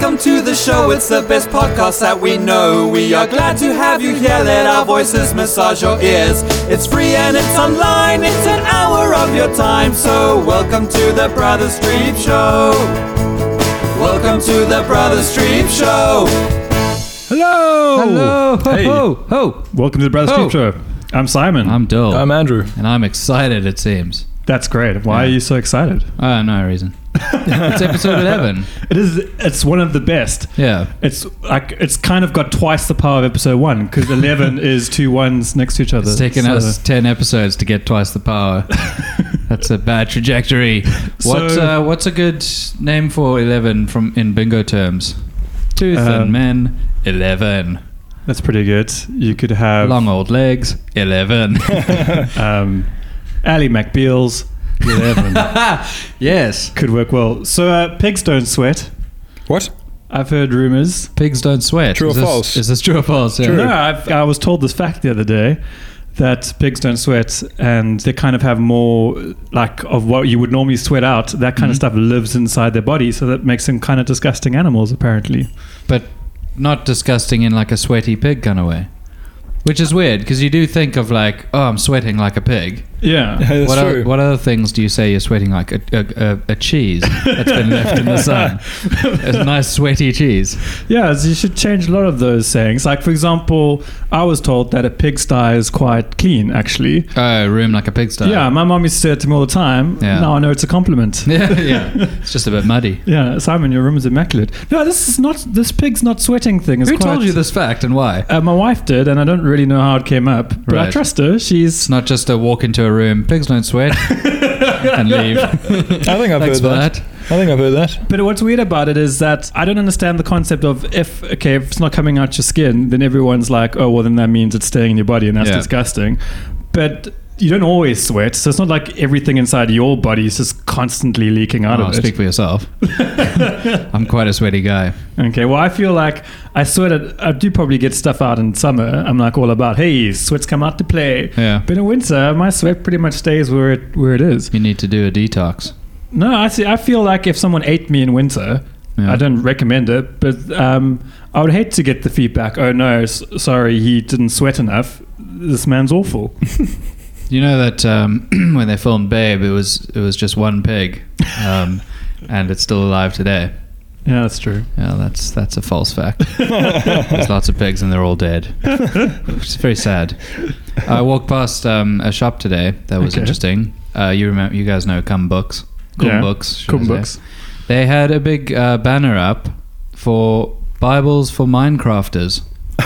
Welcome to the show, it's the best podcast that we know. We are glad to have you here, let our voices massage your ears. It's free and it's online, it's an hour of your time. So welcome to the Brother Streep Show. Welcome to the Brother Streep Show. Hello! Hello! Ho, Hey. ho, ho. Welcome to the Brother Streep Show. I'm Simon. I'm Dole. I'm Andrew. And I'm excited, it seems. That's great. Why are you so excited? No reason. It's episode 11. It's one of the best. Yeah. It's kind of got twice the power of episode 1 because 11 is two ones next to each other. It's taken us 10 episodes to get twice the power. That's a bad trajectory. What's a good name for 11 in bingo terms? Tooth and men, 11. That's pretty good. You could have Long old legs, 11. Ally McBeals, 11. Yes. Could work well. So pigs don't sweat. What? I've heard rumors. Pigs don't sweat. True or false? Is this true or false? Yeah. True. No, I was told this fact the other day that pigs don't sweat and they kind of have more like of what you would normally sweat out. That kind of stuff lives inside their body, so that makes them kind of disgusting animals apparently. But not disgusting in like a sweaty pig kind of way. Which is weird because you do think of like, oh, I'm sweating like a pig. Yeah. That's true. What other things do you say you're sweating like? A cheese that's been left in the sun. A nice sweaty cheese. Yeah, so you should change a lot of those sayings. Like, for example, I was told that a pigsty is quite clean, actually. Oh, room like a pigsty. Yeah, my mom used to say it to me all the time. Yeah. Now I know it's a compliment. yeah. It's just a bit muddy. Yeah, Simon, your room is immaculate. No, this pig's not sweating thing is Who quite... told you this fact and why? My wife did, and I don't really know how it came up, but I Right. trust her. It's She's... not just a walk into a room, pigs don't sweat, and leave. I think I've Thanks heard for that. I think I've heard that. But what's weird about it is that I don't understand the concept of if it's not coming out your skin, then everyone's like, oh, well, then that means it's staying in your body, and that's Yeah. disgusting. But you don't always sweat, so it's not like everything inside your body is just constantly leaking out of it. Speak for yourself. I'm quite a sweaty guy. Okay, well, I feel like I do probably get stuff out in summer. I'm like all about, hey, sweats come out to play. Yeah. But in winter, my sweat pretty much stays where it is. You need to do a detox. No, I feel like if someone ate me in winter, Yeah. I don't recommend it, but I would hate to get the feedback, oh no, sorry, he didn't sweat enough. This man's awful. You know that when they filmed Babe, it was just one pig, and it's still alive today. Yeah, that's true. Yeah, that's a false fact. There's lots of pigs and they're all dead. It's very sad. I walked past a shop today that was Okay. interesting. You guys know Cum Books. Yeah. Books. should I Cum say. Books. They had a big banner up for Bibles for Minecrafters.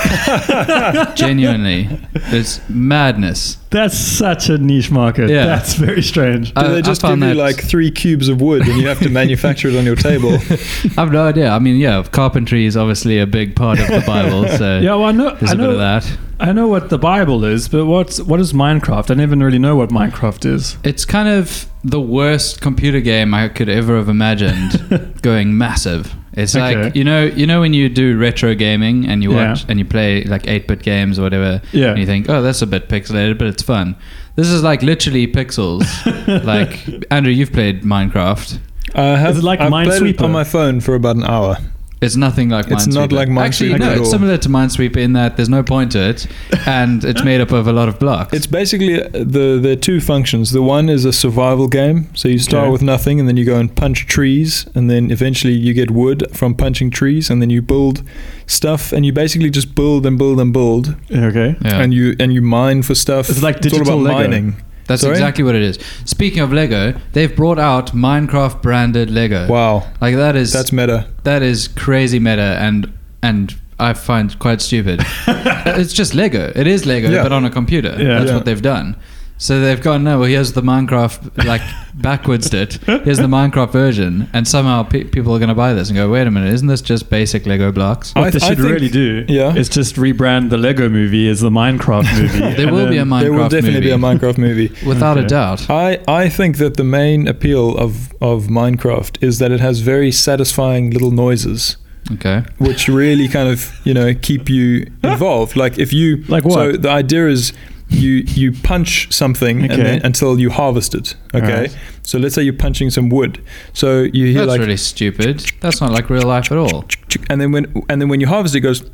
Genuinely, it's madness. That's such a niche market. Yeah. That's very strange. Do they just I give found you that- like 3 cubes of wood and you have to manufacture it on your table? I've no idea. I mean, yeah, carpentry is obviously a big part of the Bible, so Yeah, well, I there's a bit of know, that. I know what the Bible is, but what is Minecraft? I never really know what Minecraft is. It's kind of the worst computer game I could ever have imagined going massive. It's like, Okay. you know when you do retro gaming and you watch Yeah. and you play like 8-bit games or whatever, Yeah. and you think, oh, that's a bit pixelated, but it's fun. This is like literally pixels. Like, Andrew, you've played Minecraft. Is it like I've played it Minesweeper? on my phone for about an hour. It's nothing like Minesweeper. It's not like Minesweeper Actually, no, at it's all. similar to Minesweeper in that there's no point to it, and it's made up of a lot of blocks. It's basically there are 2 functions. The one is a survival game. So you start Okay. with nothing and then you go and punch trees and then eventually you get wood from punching trees and then you build stuff and you basically just build and build and build Okay. Yeah. and you mine for stuff. It's like all digital about Lego. mining. That's Sorry? exactly what it is. Speaking of Lego, they've brought out Minecraft branded Lego. Wow. Like That's meta. that is crazy meta and I find quite stupid. It's just Lego. It is Lego, Yeah. but on a computer. Yeah. That's Yeah. what they've done. So they've gone, no, well, here's the Minecraft, like, backwards it. Here's the Minecraft version. And somehow people are going to buy this and go, wait a minute, isn't this just basic Lego blocks? What they I should think- really do yeah. is just rebrand the Lego movie as the Minecraft movie. There and will be a then- Minecraft There will definitely movie. be a Minecraft movie. Without a Okay. doubt. I think that the main appeal of Minecraft is that it has very satisfying little noises. Okay. which really kind of keep you involved. Like if you Like what? So the idea is you punch something and Okay. then, until you harvest it. Okay, Alright. so let's say you're punching some wood. So you hear That's like really stupid. That's not like real life at all. and then when you harvest it goes.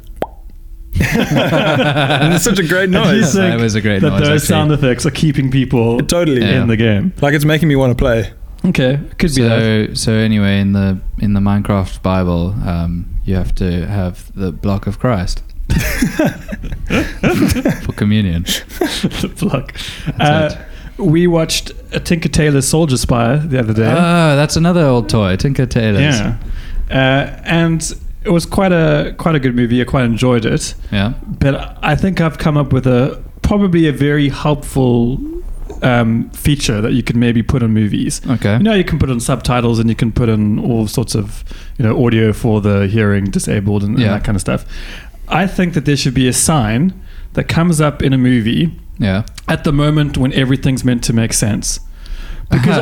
And it's such a great noise. That was a great that noise. those Actually. sound effects are keeping people Totally. Yeah. in the game. Like it's making me want to play. Okay, could be that. So anyway, in the Minecraft Bible, you have to have the block of Christ for communion. The block. We watched a Tinker Tailor Soldier Spy the other day. Oh, that's another old toy, Tinker Tailors. Yeah, and it was quite a good movie. I quite enjoyed it. Yeah. But I think I've come up with probably a very helpful feature that you could maybe put on movies. Okay. You can put on subtitles and you can put in all sorts of audio for the hearing disabled and that kind of stuff. I think that there should be a sign that comes up in a movie at the moment when everything's meant to make sense. Because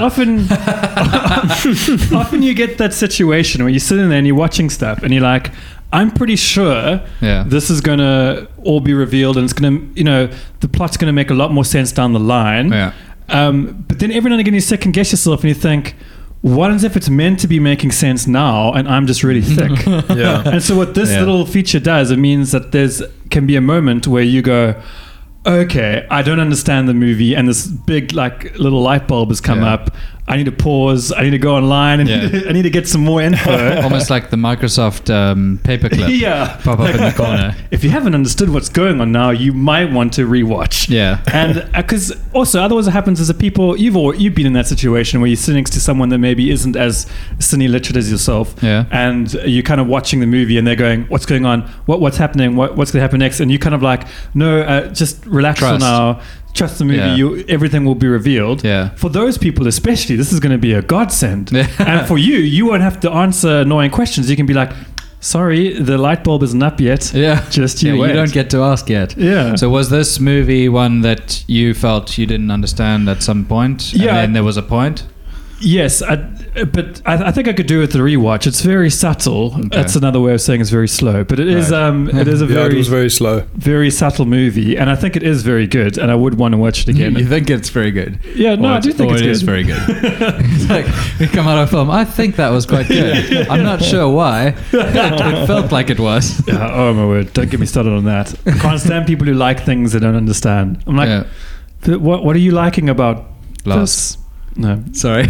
often you get that situation where you're sitting there and you're watching stuff and you're like, I'm pretty sure this is going to all be revealed and it's going to, the plot's going to make a lot more sense down the line. Yeah. But then every now and again you second guess yourself and you think, what if it's meant to be making sense now and I'm just really thick? Yeah. And so what this little feature does, it means that can be a moment where you go, okay, I don't understand the movie and this big little light bulb has come up. I need to pause. I need to go online and I need to get some more info. Almost like the Microsoft paperclip. Pop up in the corner. If you haven't understood what's going on now, you might want to rewatch. Yeah. And because also otherwise what happens is that people, you've been in that situation where you're sitting next to someone that maybe isn't as cine literate as yourself. Yeah. And you're kind of watching the movie and they're going, what's going on? What's happening? What's going to happen next? And you kind of like, no, just relax for now. Trust the movie, everything will be revealed. Yeah. For those people especially, this is going to be a godsend. And for you won't have to answer annoying questions. You can be like, sorry, the light bulb isn't up yet. Yeah. Just you wait. You don't get to ask yet. Yeah. So was this movie one that you felt you didn't understand at some point? Yeah. And then there was a point? Yes, but I think I could do it with the rewatch. It's very subtle. Okay. That's another way of saying it's very slow. But it is it is a it was very slow. very subtle movie, and I think it is very good, and I would want to watch it again. You think it's very good? Yeah, no, I do think it it's is very good. It's like, we come out of film, I think that was quite good. I'm not sure why. It felt like it was. Yeah, oh my word, don't get me started on that. I can't stand people who like things they don't understand. I'm like, what are you liking about Lost? this? No, sorry.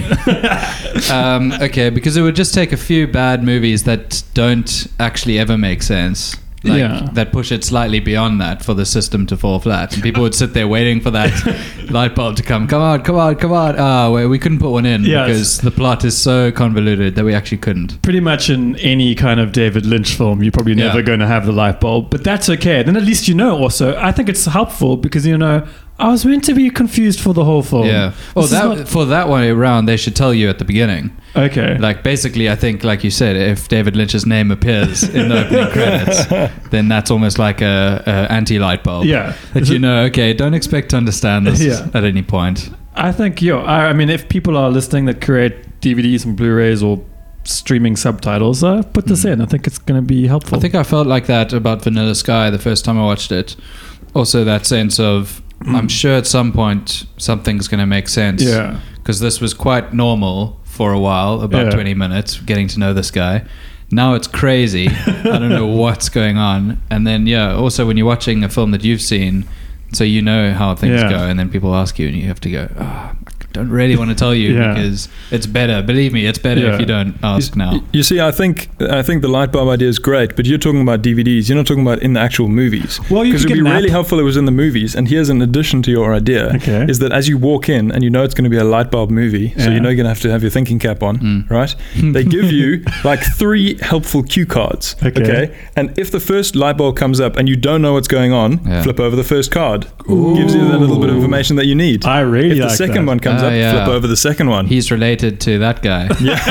Okay, because it would just take a few bad movies that don't actually ever make sense. That push it slightly beyond that for the system to fall flat. And people would sit there waiting for that light bulb to come. Come on. Oh, we couldn't put one in because the plot is so convoluted that we actually couldn't. Pretty much in any kind of David Lynch film, you're probably never going to have the light bulb. But that's okay. Then at least also. I think it's helpful because, I was meant to be confused for the whole film. Yeah. Well, for that one around, they should tell you at the beginning. Okay. Basically, I think, like you said, if David Lynch's name appears in the opening credits, then that's almost like a anti-light bulb. Yeah. That okay, don't expect to understand this at any point. I think, I mean, if people are listening that create DVDs and Blu-rays or streaming subtitles, put this in. I think it's going to be helpful. I think I felt like that about Vanilla Sky the first time I watched it. Also, that sense of, I'm sure at some point something's going to make sense. Yeah. Because this was quite normal for a while, about 20 minutes, getting to know this guy. Now it's crazy. I don't know what's going on. And then, also when you're watching a film that you've seen, so you know how things go, and then people ask you and you have to go, I don't really want to tell you because it's better. Believe me, it's better if you don't ask now. You see, I think the light bulb idea is great, but you're talking about DVDs. You're not talking about in the actual movies. Well, because it would be really helpful if it was in the movies. And here's an addition to your idea: is that as you walk in and it's going to be a light bulb movie, so you're going to have your thinking cap on, right? They give you 3 helpful cue cards, okay? And if the first light bulb comes up and you don't know what's going on, flip over the first card. Ooh. Gives you that little bit of information that you need. I really like the second that. one comes up, flip over the second one. He's related to that guy.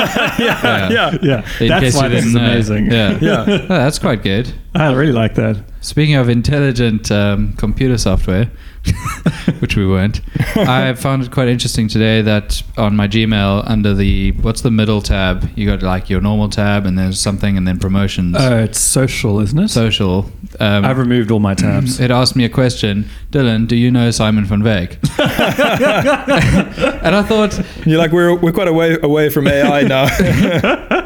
Yeah. In That's why this is amazing. Yeah. Oh, that's quite good. I really like that. Speaking of intelligent computer software, which we weren't, I found it quite interesting today that on my Gmail, under what's the middle tab? You got your normal tab and there's something and then promotions. It's social, isn't it? Social. I've removed all my tabs. It asked me a question. Dylan, do you know Simon van Veek? And I thought... You're like, we're quite away from AI now.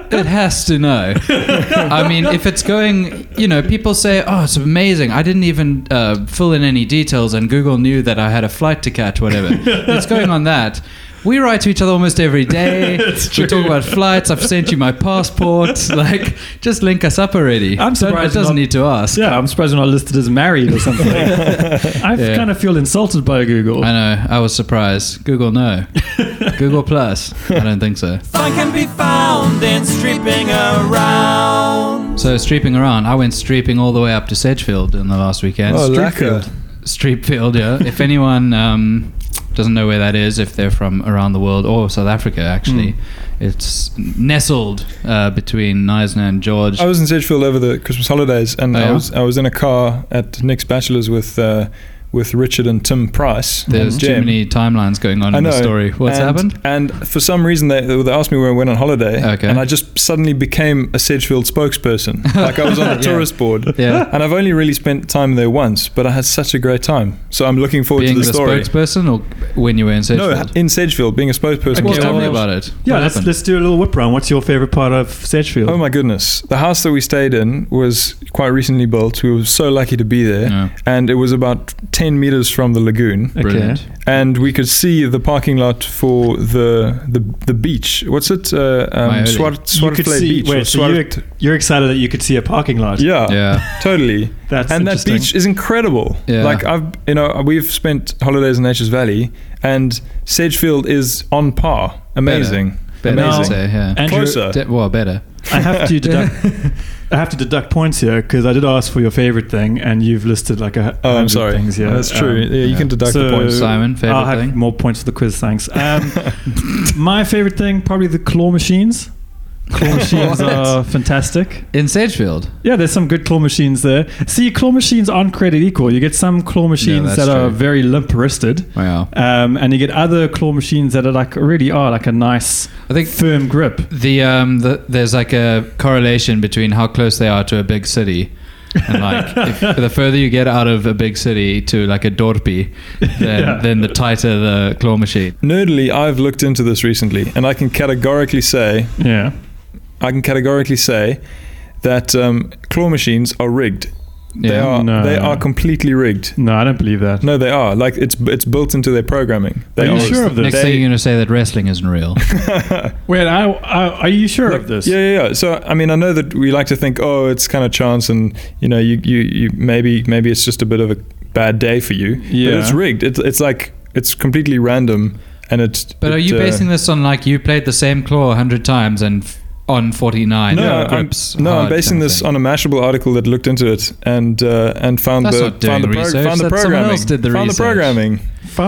It has to know. I mean, if it's going, people say, "Oh, it's amazing. I didn't even fill in any details, and Google knew that I had a flight to catch, whatever." It's going on that. We write to each other almost every day. We talk about flights. I've sent you my passport. Just link us up already. I'm surprised it doesn't need to ask. Yeah, I'm surprised we're not listed as married or something. I kind of feel insulted by Google. I know. I was surprised. Google, no. Google Plus. I don't think so. Fun can be found in streeping around. So streeping around, I went streeping all the way up to Sedgefield in the last weekend. Oh, Streepfield. Streepfield, yeah. If anyone doesn't know where that is, if they're from around the world or South Africa, actually, it's nestled between Knysna and George. I was in Sedgefield over the Christmas holidays, and I was in a car at Nick's Bachelor's with Richard and Tim Price. There's too many timelines going on in the story. What's happened? And for some reason, they asked me where I went on holiday, and I just suddenly became a Sedgefield spokesperson. Like I was on the tourist board, and I've only really spent time there once, but I had such a great time. So I'm looking forward to the story. Being the spokesperson, or when you were in Sedgefield? No, in Sedgefield, being a spokesperson. Okay, tell me about it. Yeah, let's do a little whip round. What's your favorite part of Sedgefield? Oh my goodness. The house that we stayed in was quite recently built. We were so lucky to be there, and it was about 10 meters from the lagoon. Brilliant. And we could see the parking lot for the beach. What's it? Swartflay Beach. Wait, so you're excited that you could see a parking lot? Yeah. Totally. That beach is incredible. Yeah. Like we've spent holidays in Nature's Valley, and Sedgefield is on par. Amazing. Better. Amazing. Yeah. Closer. Better. I have to deduct points here because I did ask for your favorite thing, and you've listed like a I'm sorry. things here. That's true. You can deduct the points. Simon, favorite I'll have thing? more points for the quiz, thanks. My favorite thing, probably the claw machines. Claw machines are fantastic. In Sedgefield? Yeah, there's some good claw machines there. See, claw machines aren't created equal. You get some claw machines that are very limp-wristed. Wow. And you get other claw machines that are like a nice, firm grip. There's like a correlation between how close they are to a big city. And if the further you get out of a big city to like a dorpie, then the tighter the claw machine. Nerdily, I've looked into this recently, and I can categorically say that claw machines are rigged. They are completely rigged. No, I don't believe that. No, they are. Like it's built into their programming. Are you sure of this? Next thing you're going to say that wrestling isn't real. Wait, are you sure of this? Yeah. So I mean, I know that we like to think, oh, it's kind of chance, and you maybe it's just a bit of a bad day for you. Yeah. But it's rigged. It's completely random, and it's. But are you basing this on you played the same claw 100 times and on 49 grips? I'm basing this on a Mashable article that looked into it and found the programming.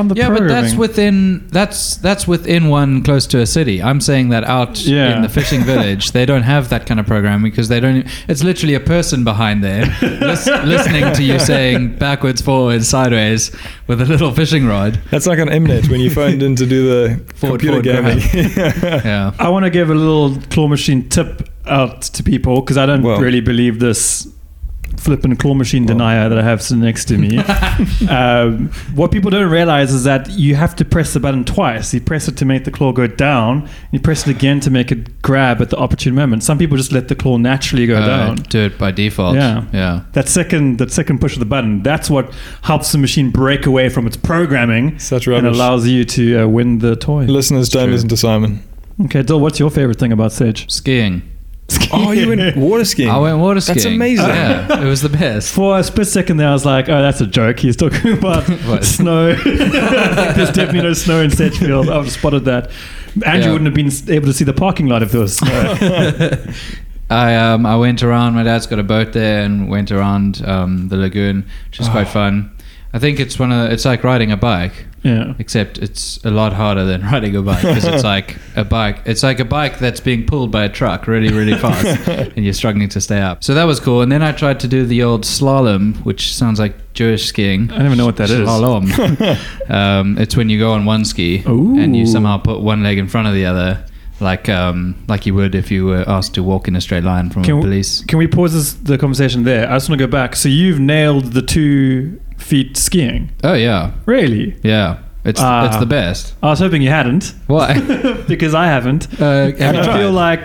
But that's within one close to a city. I'm saying that out in the fishing village, they don't have that kind of programming because they don't. It's literally a person behind there listening to you saying backwards, forwards, sideways with a little fishing rod. That's like on Mnet when you phoned in to do the computer gaming. Yeah. I want to give a little claw machine tip out to people because I don't really believe this flipping claw machine denier that I have sitting next to me. What people don't realize is that you have to press the button twice. You press it to make the claw go down, and you press it again to make it grab at the opportune moment. Some people just let the claw naturally go down. Do it by default. Yeah. That second push of the button, that's what helps the machine break away from its programming. Such rubbish. And allows you to win the toy. Listeners, don't listen to Simon. Okay, Dill, what's your favorite thing about Sedge? Skiing. Oh, you went water skiing? I went water skiing. That's amazing. Yeah, it was the best. For a split second there, I was like, oh, that's a joke. He's talking about snow. There's definitely no snow in Sedgefield. I've spotted that. Andrew wouldn't have been able to see the parking lot if there was snow. I went around. My dad's got a boat there and went around the lagoon, which is quite fun. I think it's like riding a bike. Yeah. Except it's a lot harder than riding a bike because it's like a bike. It's like a bike that's being pulled by a truck really, really fast and you're struggling to stay up. So that was cool. And then I tried to do the old slalom, which sounds like Jewish skiing. I don't even know what that is. Slalom. It's when you go on one ski and you somehow put one leg in front of the other. Like you would if you were asked to walk in a straight line from police. Can we pause the conversation there? I just want to go back. So you've nailed the 2 feet skiing. Oh yeah. Really? Yeah. It's the best. I was hoping you hadn't. Why? Because I haven't. I feel like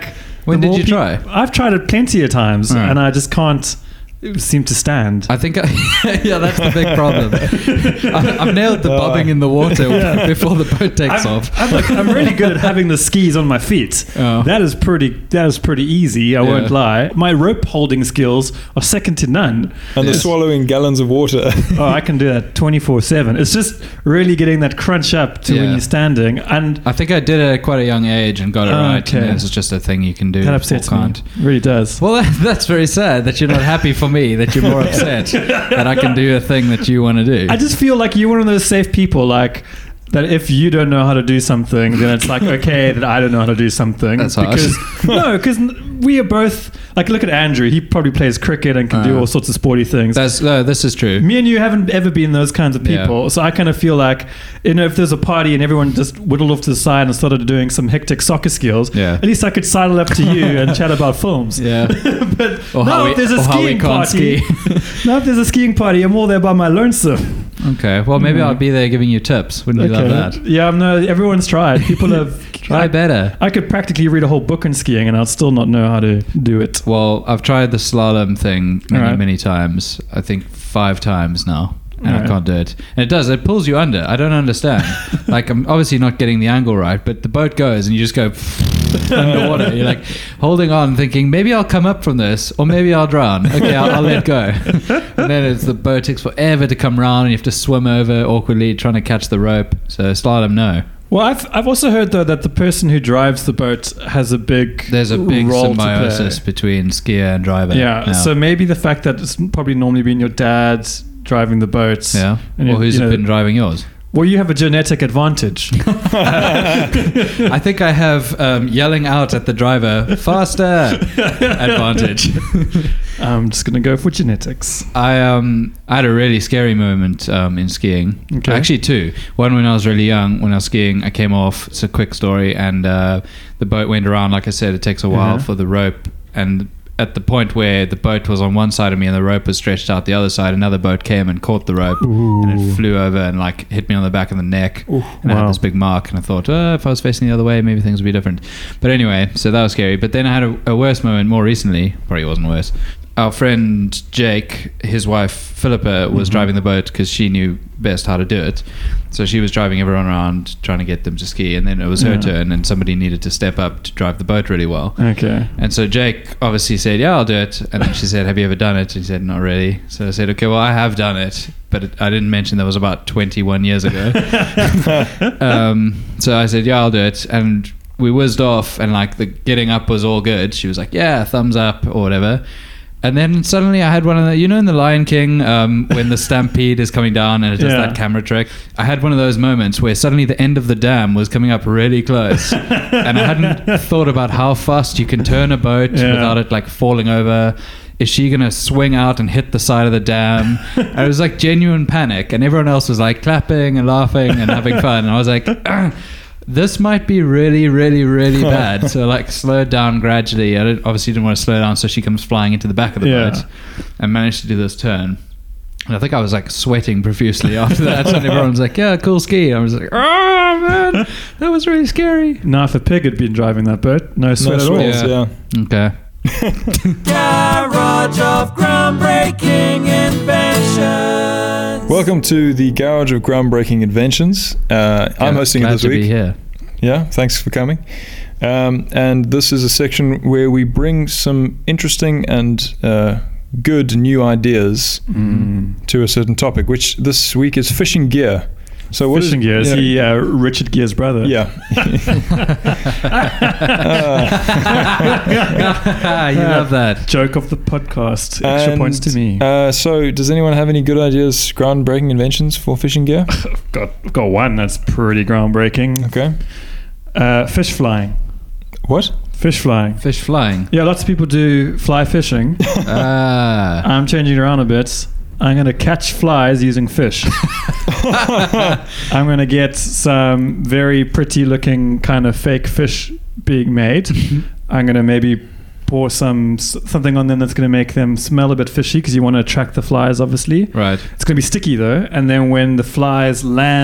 When did you try? I've tried it plenty of times, and I just can't seem to stand. I think, yeah, that's the big problem. I've nailed the bobbing in the water before the boat takes off. I'm really good at having the skis on my feet. Oh. That is pretty easy. I won't lie. My rope holding skills are second to none. And the swallowing gallons of water. I can do that 24/7. It's just really getting that crunch up to when you're standing. And I think I did it at quite a young age and got it right. Okay. And it's just a thing you can do. That upsets me. It really does. Well, that's very sad that you're not happy for me, that you're more upset that I can do a thing that you want to do. I just feel like you're one of those safe people, like that if you don't know how to do something, then it's like, okay, that I don't know how to do something. That's hard. Because we are both, like, look at Andrew. He probably plays cricket and can do all sorts of sporty things. This is true. Me and you haven't ever been those kinds of people. So I kind of feel like, if there's a party and everyone just whittled off to the side and started doing some hectic soccer skills, at least I could sidle up to you and chat about films. Yeah. But if there's a skiing party, now if there's a skiing party, I'm all there by my lonesome. Okay, well, maybe I'll be there giving you tips. Wouldn't you love that? Yeah, no, everyone's tried. People have Try better. I could practically read a whole book on skiing and I'd still not know how to do it. Well, I've tried the slalom thing many times. I think 5 times now. And I can't do it. And it pulls you under. I don't understand. Like, I'm obviously not getting the angle right, but the boat goes and you just go underwater. You're like holding on, thinking, maybe I'll come up from this, or maybe I'll drown. Okay, I'll let go. And then the boat takes forever to come round and you have to swim over awkwardly trying to catch the rope. So slalom, no. Well, I've also heard, though, that the person who drives the boat has a big There's a big role symbiosis between skier and driver. Yeah, so maybe the fact that it's probably normally been your dad's driving the boats. Yeah. Well, who's been driving yours? Well, you have a genetic advantage. I think I have yelling out at the driver, faster advantage. I'm just going to go for genetics. I had a really scary moment in skiing. Okay. Actually, 2. One when I was really young, when I was skiing, I came off. It's a quick story. And the boat went around. Like I said, it takes a while for the rope. And at the point where the boat was on one side of me and the rope was stretched out the other side, another boat came and caught the rope. And it flew over and like hit me on the back of the neck. And I had this big mark, and I thought, if I was facing the other way, maybe things would be different. But anyway, so that was scary. But then I had a worse moment more recently. Probably wasn't worse. Our friend Jake, his wife Philippa, was driving the boat because she knew best how to do it. So she was driving everyone around trying to get them to ski, and then it was her turn, and somebody needed to step up to drive the boat really well. Okay. And so Jake obviously said, yeah, I'll do it. And then she said, have you ever done it? He said, not really. So I said, okay, well, I have done it, but I didn't mention that was about 21 years ago. So I said, yeah, I'll do it. And we whizzed off, and like the getting up was all good. She was like, yeah, thumbs up or whatever. And then suddenly I had one of the, in The Lion King, when the stampede is coming down and it does that camera trick, I had one of those moments where suddenly the end of the dam was coming up really close. And I hadn't thought about how fast you can turn a boat without it like falling over. Is she going to swing out and hit the side of the dam? And it was like genuine panic. And everyone else was like clapping and laughing and having fun. And I was like, this might be really, really, really bad. So like slow it down gradually. I obviously didn't want to slow down, so she comes flying into the back of the boat and managed to do this turn. And I think I was like sweating profusely after that. And everyone's like, yeah, cool ski. I was like, oh man, that was really scary. Now if a pig had been driving that boat, no sweat at all. Yeah. Okay. Garage of Groundbreaking Inventions. Welcome to the Garage of Groundbreaking Inventions. I'm hosting it this week. Glad to be here. Yeah, thanks for coming. And this is a section where we bring some interesting and good new ideas to a certain topic, which this week is fishing gear. So what fishing gear? Is he Richard Gere's brother? Yeah. You love that. Joke of the podcast. Extra points to me. So does anyone have any good ideas, groundbreaking inventions for fishing gear? I've got one that's pretty groundbreaking. Okay. Fish flying. What? Fish flying. Fish flying. Yeah, lots of people do fly fishing. I'm changing it around a bit. I'm going to catch flies using fish. I'm going to get some very pretty looking kind of fake fish being made. I'm going to maybe pour something on them that's going to make them smell a bit fishy, because you want to attract the flies, obviously. Right. It's going to be sticky though. And then when the flies land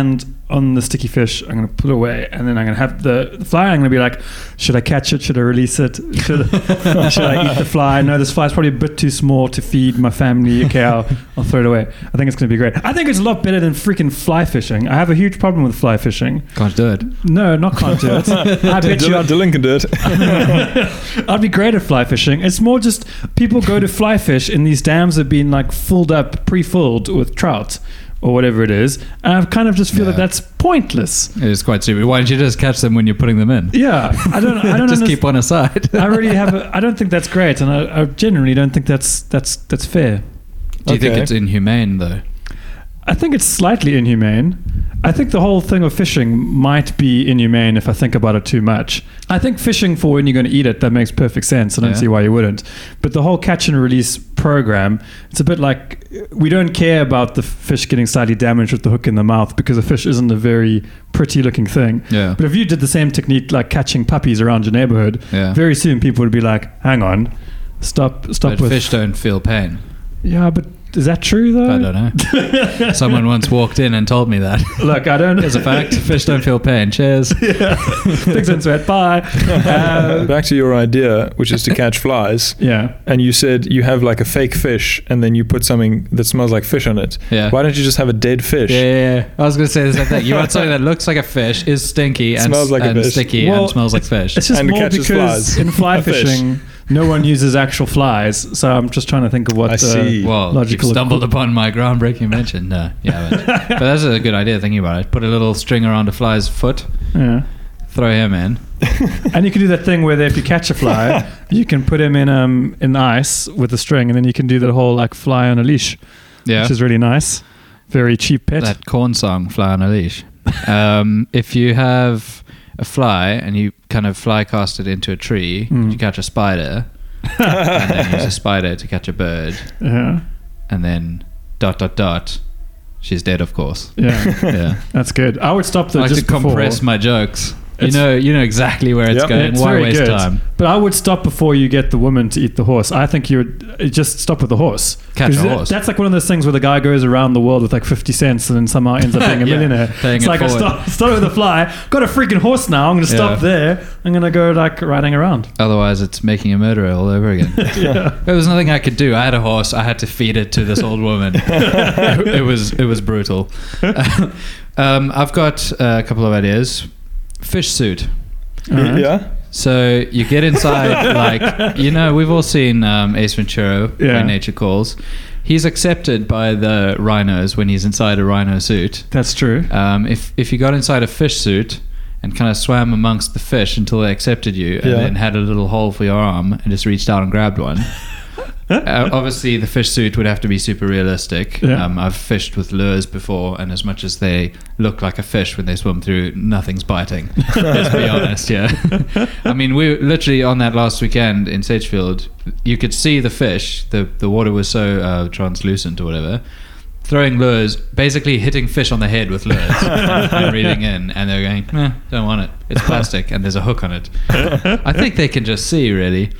on the sticky fish. I'm going to put it away, and then I'm going to have the fly. I'm going to be like, should I catch it? Should I release it? Should I eat the fly? No, this fly's probably a bit too small to feed my family. Okay, I'll throw it away. I think it's going to be great. I think it's a lot better than freaking fly fishing. I have a huge problem with fly fishing. Can't do it. No, not can't do it. I bet Dylan can do it. I'd be great at fly fishing. It's more just people go to fly fish and these dams have been like filled up, pre-filled with trout or whatever it is, and I kind of just feel that that's pointless. It is quite stupid. Why don't you just catch them when you're putting them in? Yeah, I don't just keep one aside. I don't think that's great, and I genuinely don't think that's fair. Do you think it's inhumane though? I think it's slightly inhumane. I think the whole thing of fishing might be inhumane if I think about it too much. I think fishing for when you're going to eat it, that makes perfect sense. I don't see why you wouldn't. But the whole catch and release program, it's a bit like we don't care about the fish getting slightly damaged with the hook in the mouth because a fish isn't a very pretty looking thing. Yeah. But if you did the same technique like catching puppies around your neighborhood, very soon people would be like, hang on, stop but with... fish don't feel pain. Yeah, but is that true though? I don't know. Someone once walked in and told me that. Look, I don't. As a fact, fish don't feel pain. Cheers. Pigs don't sweat. Bye. Back to your idea, which is to catch flies. Yeah. And you said you have like a fake fish, and then you put something that smells like fish on it. Yeah. Why don't you just have a dead fish? Yeah. I was going to say the same thing. You want something that looks like a fish, is stinky, and smells like a fish, sticky, and smells like fish. It's just and more catches because flies. in fly fishing, no one uses actual flies. So I'm just trying to think of what Well, you've stumbled upon my groundbreaking invention. No, but that's a good idea thinking about it. Put a little string around a fly's foot. Yeah. Throw him in. And you can do that thing where if you catch a fly, you can put him in ice with a string, and then you can do the whole like fly on a leash, which is really nice. Very cheap pet. That corn song, Fly on a Leash. If you have a fly and you kind of fly cast it into a tree, you catch a spider, and then use a spider to catch a bird. Yeah. And then ... She's dead, of course. Yeah. That's good. I would stop there. I like just to compress my jokes. You know exactly where it's going. It's Why waste time? But I would stop before you get the woman to eat the horse. I think you would just stop with the horse. Catch a horse. That's like one of those things where the guy goes around the world with like 50 cents and then somehow ends up being a millionaire. It's like I start with a fly. Got a freaking horse now. I'm going to stop there. I'm going to go like riding around. Otherwise, it's making a murderer all over again. There was nothing I could do. I had a horse. I had to feed it to this old woman. It was brutal. I've got a couple of ideas. Fish suit. Right. Yeah. So you get inside, like, we've all seen Ace Ventura, When Nature Calls. He's accepted by the rhinos when he's inside a rhino suit. That's true. If you got inside a fish suit and kind of swam amongst the fish until they accepted you, and then had a little hole for your arm and just reached out and grabbed one. Obviously, the fish suit would have to be super realistic. I've fished with lures before, and as much as they look like a fish when they swim through, nothing's biting. Let's be honest, I mean, we literally on that last weekend in Sagefield, you could see the fish. The water was so translucent or whatever. Throwing lures, basically hitting fish on the head with lures and reeling in, and they're going, don't want it. It's plastic, and there's a hook on it. I think they can just see, really.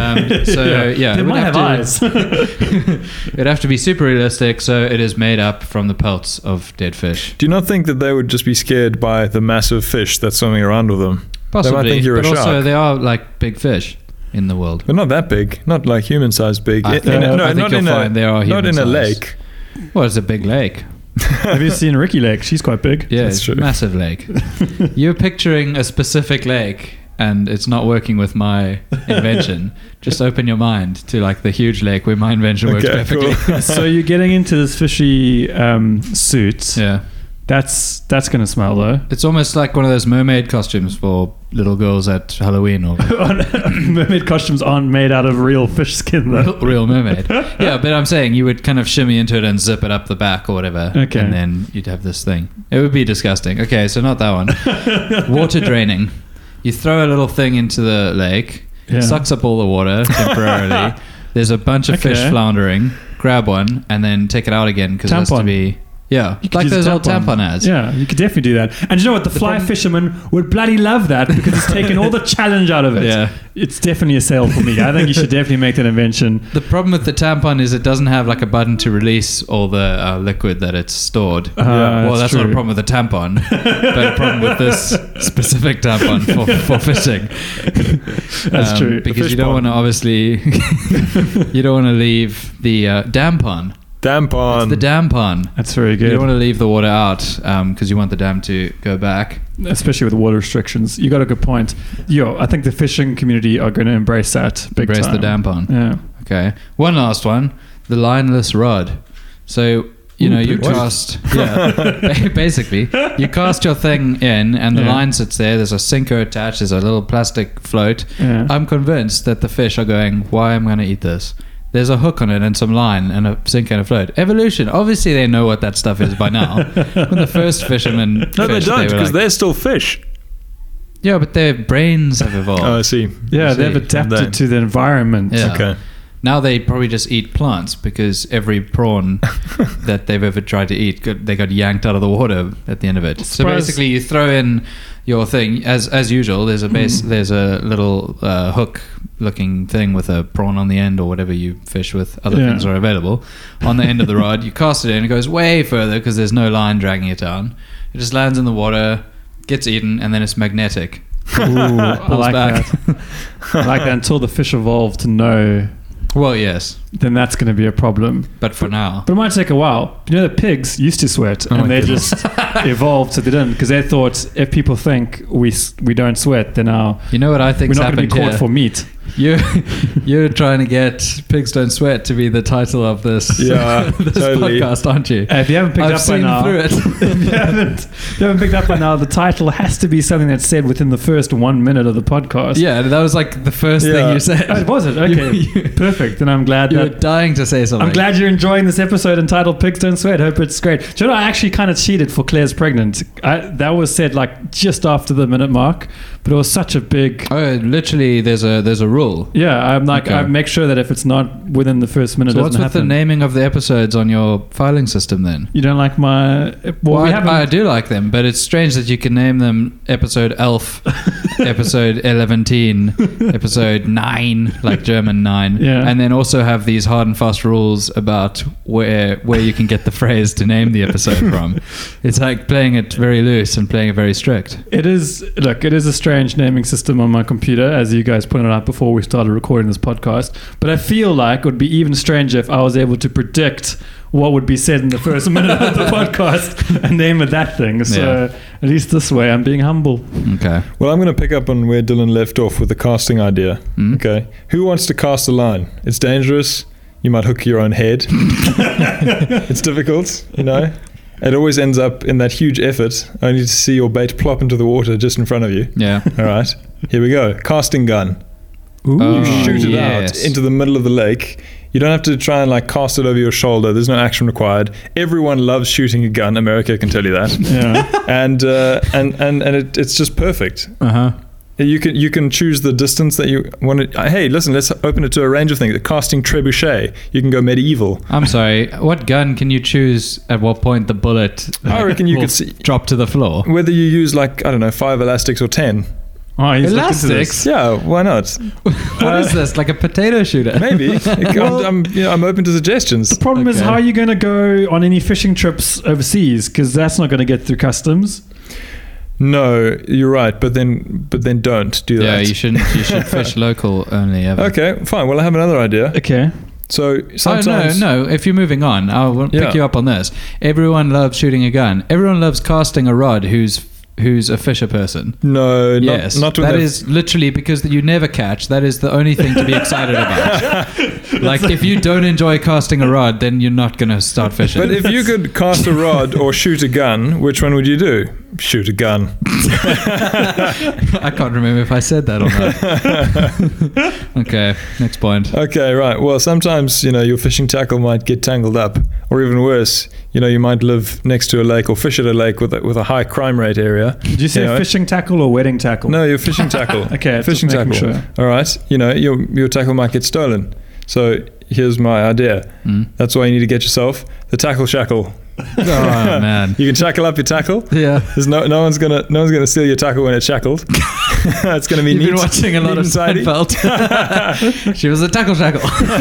They might have eyes. It'd have to be super realistic, so it is made up from the pelts of dead fish. Do you not think that they would just be scared by the massive fish that's swimming around with them? Possibly, they might think you're but a shark. Also they are like big fish in the world. But not that big, not like human-sized big. I think you'll find they are not in a human-sized. lake. Well, it's a big lake. Have you seen Ricky Lake? She's quite big. Yeah, That's it's true. a massive lake. You're picturing a specific lake, and it's not working with my invention. Just open your mind to like the huge lake where my invention works perfectly. Cool. So you're getting into this fishy suit. Yeah. That's going to smell though. It's almost like one of those mermaid costumes for little girls at Halloween. Or mermaid costumes aren't made out of real fish skin though. Real mermaid. Yeah, but I'm saying you would kind of shimmy into it and zip it up the back or whatever. Okay. And then you'd have this thing. It would be disgusting. Okay, so not that one. Water draining. You throw a little thing into the lake. It sucks up all the water temporarily. There's a bunch of fish floundering. Grab one and then take it out again because it has to be... Yeah, You could like use a those old tampon ads. Yeah, you could definitely do that. And you know what? The fly fisherman would bloody love that because it's taken all the challenge out of it. Yeah. It's definitely a sale for me. I think you should definitely make that invention. The problem with the tampon is it doesn't have like a button to release all the liquid that it's stored. Well, that's not a problem with the tampon, but a problem with this specific tampon for fishing. That's true. Because you don't want to obviously, you don't want to leave the dampon. Dampon. It's the dampon. That's very good. You don't want to leave the water out because you want the dam to go back. Especially with water restrictions. You got a good point. I think the fishing community are going to embrace that big Embrace time. the dampon. Yeah. Okay. One last one. The lineless rod. So, you what? cast... Yeah. Basically, you cast your thing in and the line sits there. There's a sinker attached. There's a little plastic float. Yeah. I'm convinced that the fish are going, why am I going to eat this? There's a hook on it and some line and a sinker and a float. Evolution. Obviously, they know what that stuff is by now. When the first fishermen No, they fished, don't, were because like, they're still fish. yeah, but their brains have evolved. Oh, I see. Yeah, See, they've adapted to the environment. Yeah. Okay. Now they probably just eat plants because every prawn that they've ever tried to eat, they got yanked out of the water at the end of it. So basically, you throw in your thing as usual. There's a base. There's a little hook-looking thing with a prawn on the end, or whatever you fish with. Other things are available on the end of the rod. You cast it in. It goes way further because there's no line dragging it down. It just lands in the water, gets eaten, and then it's magnetic. Ooh, I like back. that. I like that until the fish evolve to know. Well, yes, Then that's going to be a problem. but for now, But it might take a while. The pigs used to sweat, Oh and my they goodness. just evolved so they didn't, because they thought if people think we don't sweat, then you know what I we're think's not going to happened be caught here. for meat. You're trying to get Pigs Don't Sweat to be the title of this, Yeah, this totally. podcast, aren't you? If you haven't picked I've up by seen now, through it. if you haven't picked up by now, the title has to be something that's said within the first 1 minute of the podcast. Yeah, that was like the first thing Yeah. you said. Oh, was it? Okay, perfect. Then I'm glad You were that. dying to say something. I'm glad you're enjoying this episode entitled "Pigs Don't Sweat." Hope it's great. Do you know, I actually kind of cheated for Claire's pregnant. That was said like just after the minute mark, but it was such a big. Oh, literally, there's a rule. Yeah, I'm like Okay. I make sure that if it's not within the first minute, So it what's doesn't with the happen. naming of the episodes on your filing system then? You don't like my? Well, we haven't. I do like them, but it's strange that you can name them episode Elf, episode 11, episode 9, like German 9, Yeah. and then also have these hard and fast rules about where you can get the phrase to name the episode from. It's like playing it very loose and playing it very strict. It is. Look, it is a strange naming system on my computer, as you guys pointed out before we started recording this podcast. But I feel like it would be even stranger if I was able to predict what would be said in the first minute of the podcast and name it that thing. So at least this way, I'm being humble. Okay. Well, I'm going to pick up on where Dylan left off with the casting idea. Mm. Okay. Who wants to cast a line? It's dangerous. You might hook your own head. It's difficult, It always ends up in that huge effort only to see your bait plop into the water just in front of you. Yeah. All right. Here we go. Casting gun. Ooh. Oh, You shoot it yes. out into the middle of the lake. You don't have to try and like cast it over your shoulder. There's no action required. Everyone loves shooting a gun. America can tell you that. Yeah. And it's just perfect. Uh-huh. You can choose the distance that you want to. Hey, listen, let's open it to a range of things. Casting trebuchet, you can go medieval. I'm sorry. What gun can you choose at what point the bullet I reckon you will could see drop to the floor? whether you use 5 elastics or 10. Oh, he's looked into this. Elastics? Yeah, why not? What is this? Like a potato shooter? Maybe. I'm open to suggestions. The problem is, Okay. how are you going to go on any fishing trips overseas? Because that's not going to get through customs. No, you're right, but then don't do Yeah, that. you shouldn't. You should fish local only ever. Okay, fine. Well, I have another idea. Okay. So Oh, sometimes no. If you're moving on, I'll pick Yeah. you up on this. Everyone loves shooting a gun. Everyone loves casting a rod who's a fisher person. No, Yes, not when that they've- is literally because you never catch. That is the only thing to be excited about. Like if you don't enjoy casting a rod, then you're not going to start fishing. But if you could cast a rod or shoot a gun, which one would you do? Shoot a gun. I can't remember if I said that or not. Okay, next point. Okay, right. Well, sometimes, your fishing tackle might get tangled up. Or even worse, you might live next to a lake or fish at a lake with a high crime rate area. Did you say Anyway. fishing tackle or wedding tackle? No, your fishing tackle. Okay, fishing just tackle. making sure. All right. Your tackle might get stolen. So here's my idea. Mm. That's why you need to get yourself the tackle shackle. Oh man, You can shackle up your tackle. yeah. There's no one's gonna steal your tackle when it's shackled. It's gonna be You've neat. been watching a lot neat of and tidy. Seinfeld. She was a tackle shackle.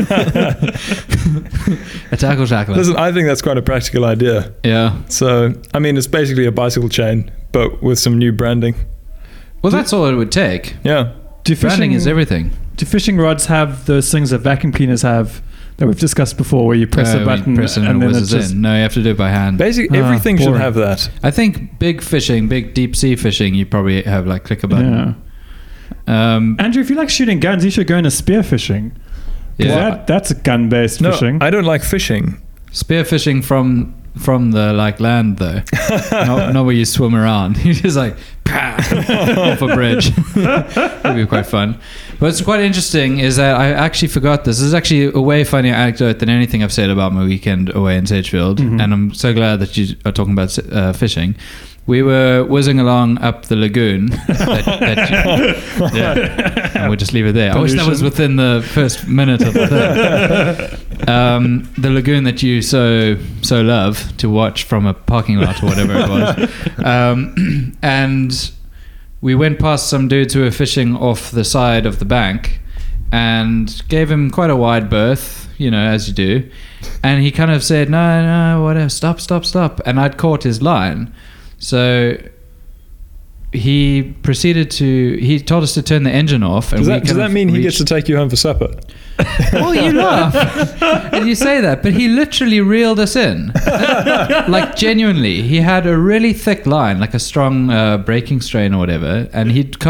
A tackle shackler. Listen, I think that's quite a practical idea. Yeah. So, I mean, it's basically a bicycle chain, but with some new branding. Well, that's all it would take. Yeah. Branding is everything. Do fishing rods have those things that vacuum cleaners have that we've discussed before, where you press a button press and it then it whizzes just in? No, you have to do it by hand. Basically, everything should boring. have that. I think big fishing, big deep sea fishing, you probably have like click a button. Yeah. Andrew, if you like shooting guns, you should go into spear fishing. 'Cause Yeah. that's a gun-based No, fishing. I don't like fishing. Spear fishing from the like land though, not where you swim around. You just like off a bridge. That'd be quite fun. What's quite interesting is that I actually forgot this. This is actually a way funnier anecdote than anything I've said about my weekend away in Sagefield, and I'm so glad that you are talking about fishing. We were whizzing along up the lagoon. And we'll just leave it there. I wish that was within the first minute of the thing. The lagoon that you so love to watch from a parking lot or whatever it was. And we went past some dudes who were fishing off the side of the bank and gave him quite a wide berth, as you do. And he kind of said, no, whatever, stop. And I'd caught his line. So he told us to turn the engine off. And Does that mean he gets to take you home for supper? Well, you laugh and you say that, but he literally reeled us in. Like genuinely, he had a really thick line, like a strong breaking strain or whatever, and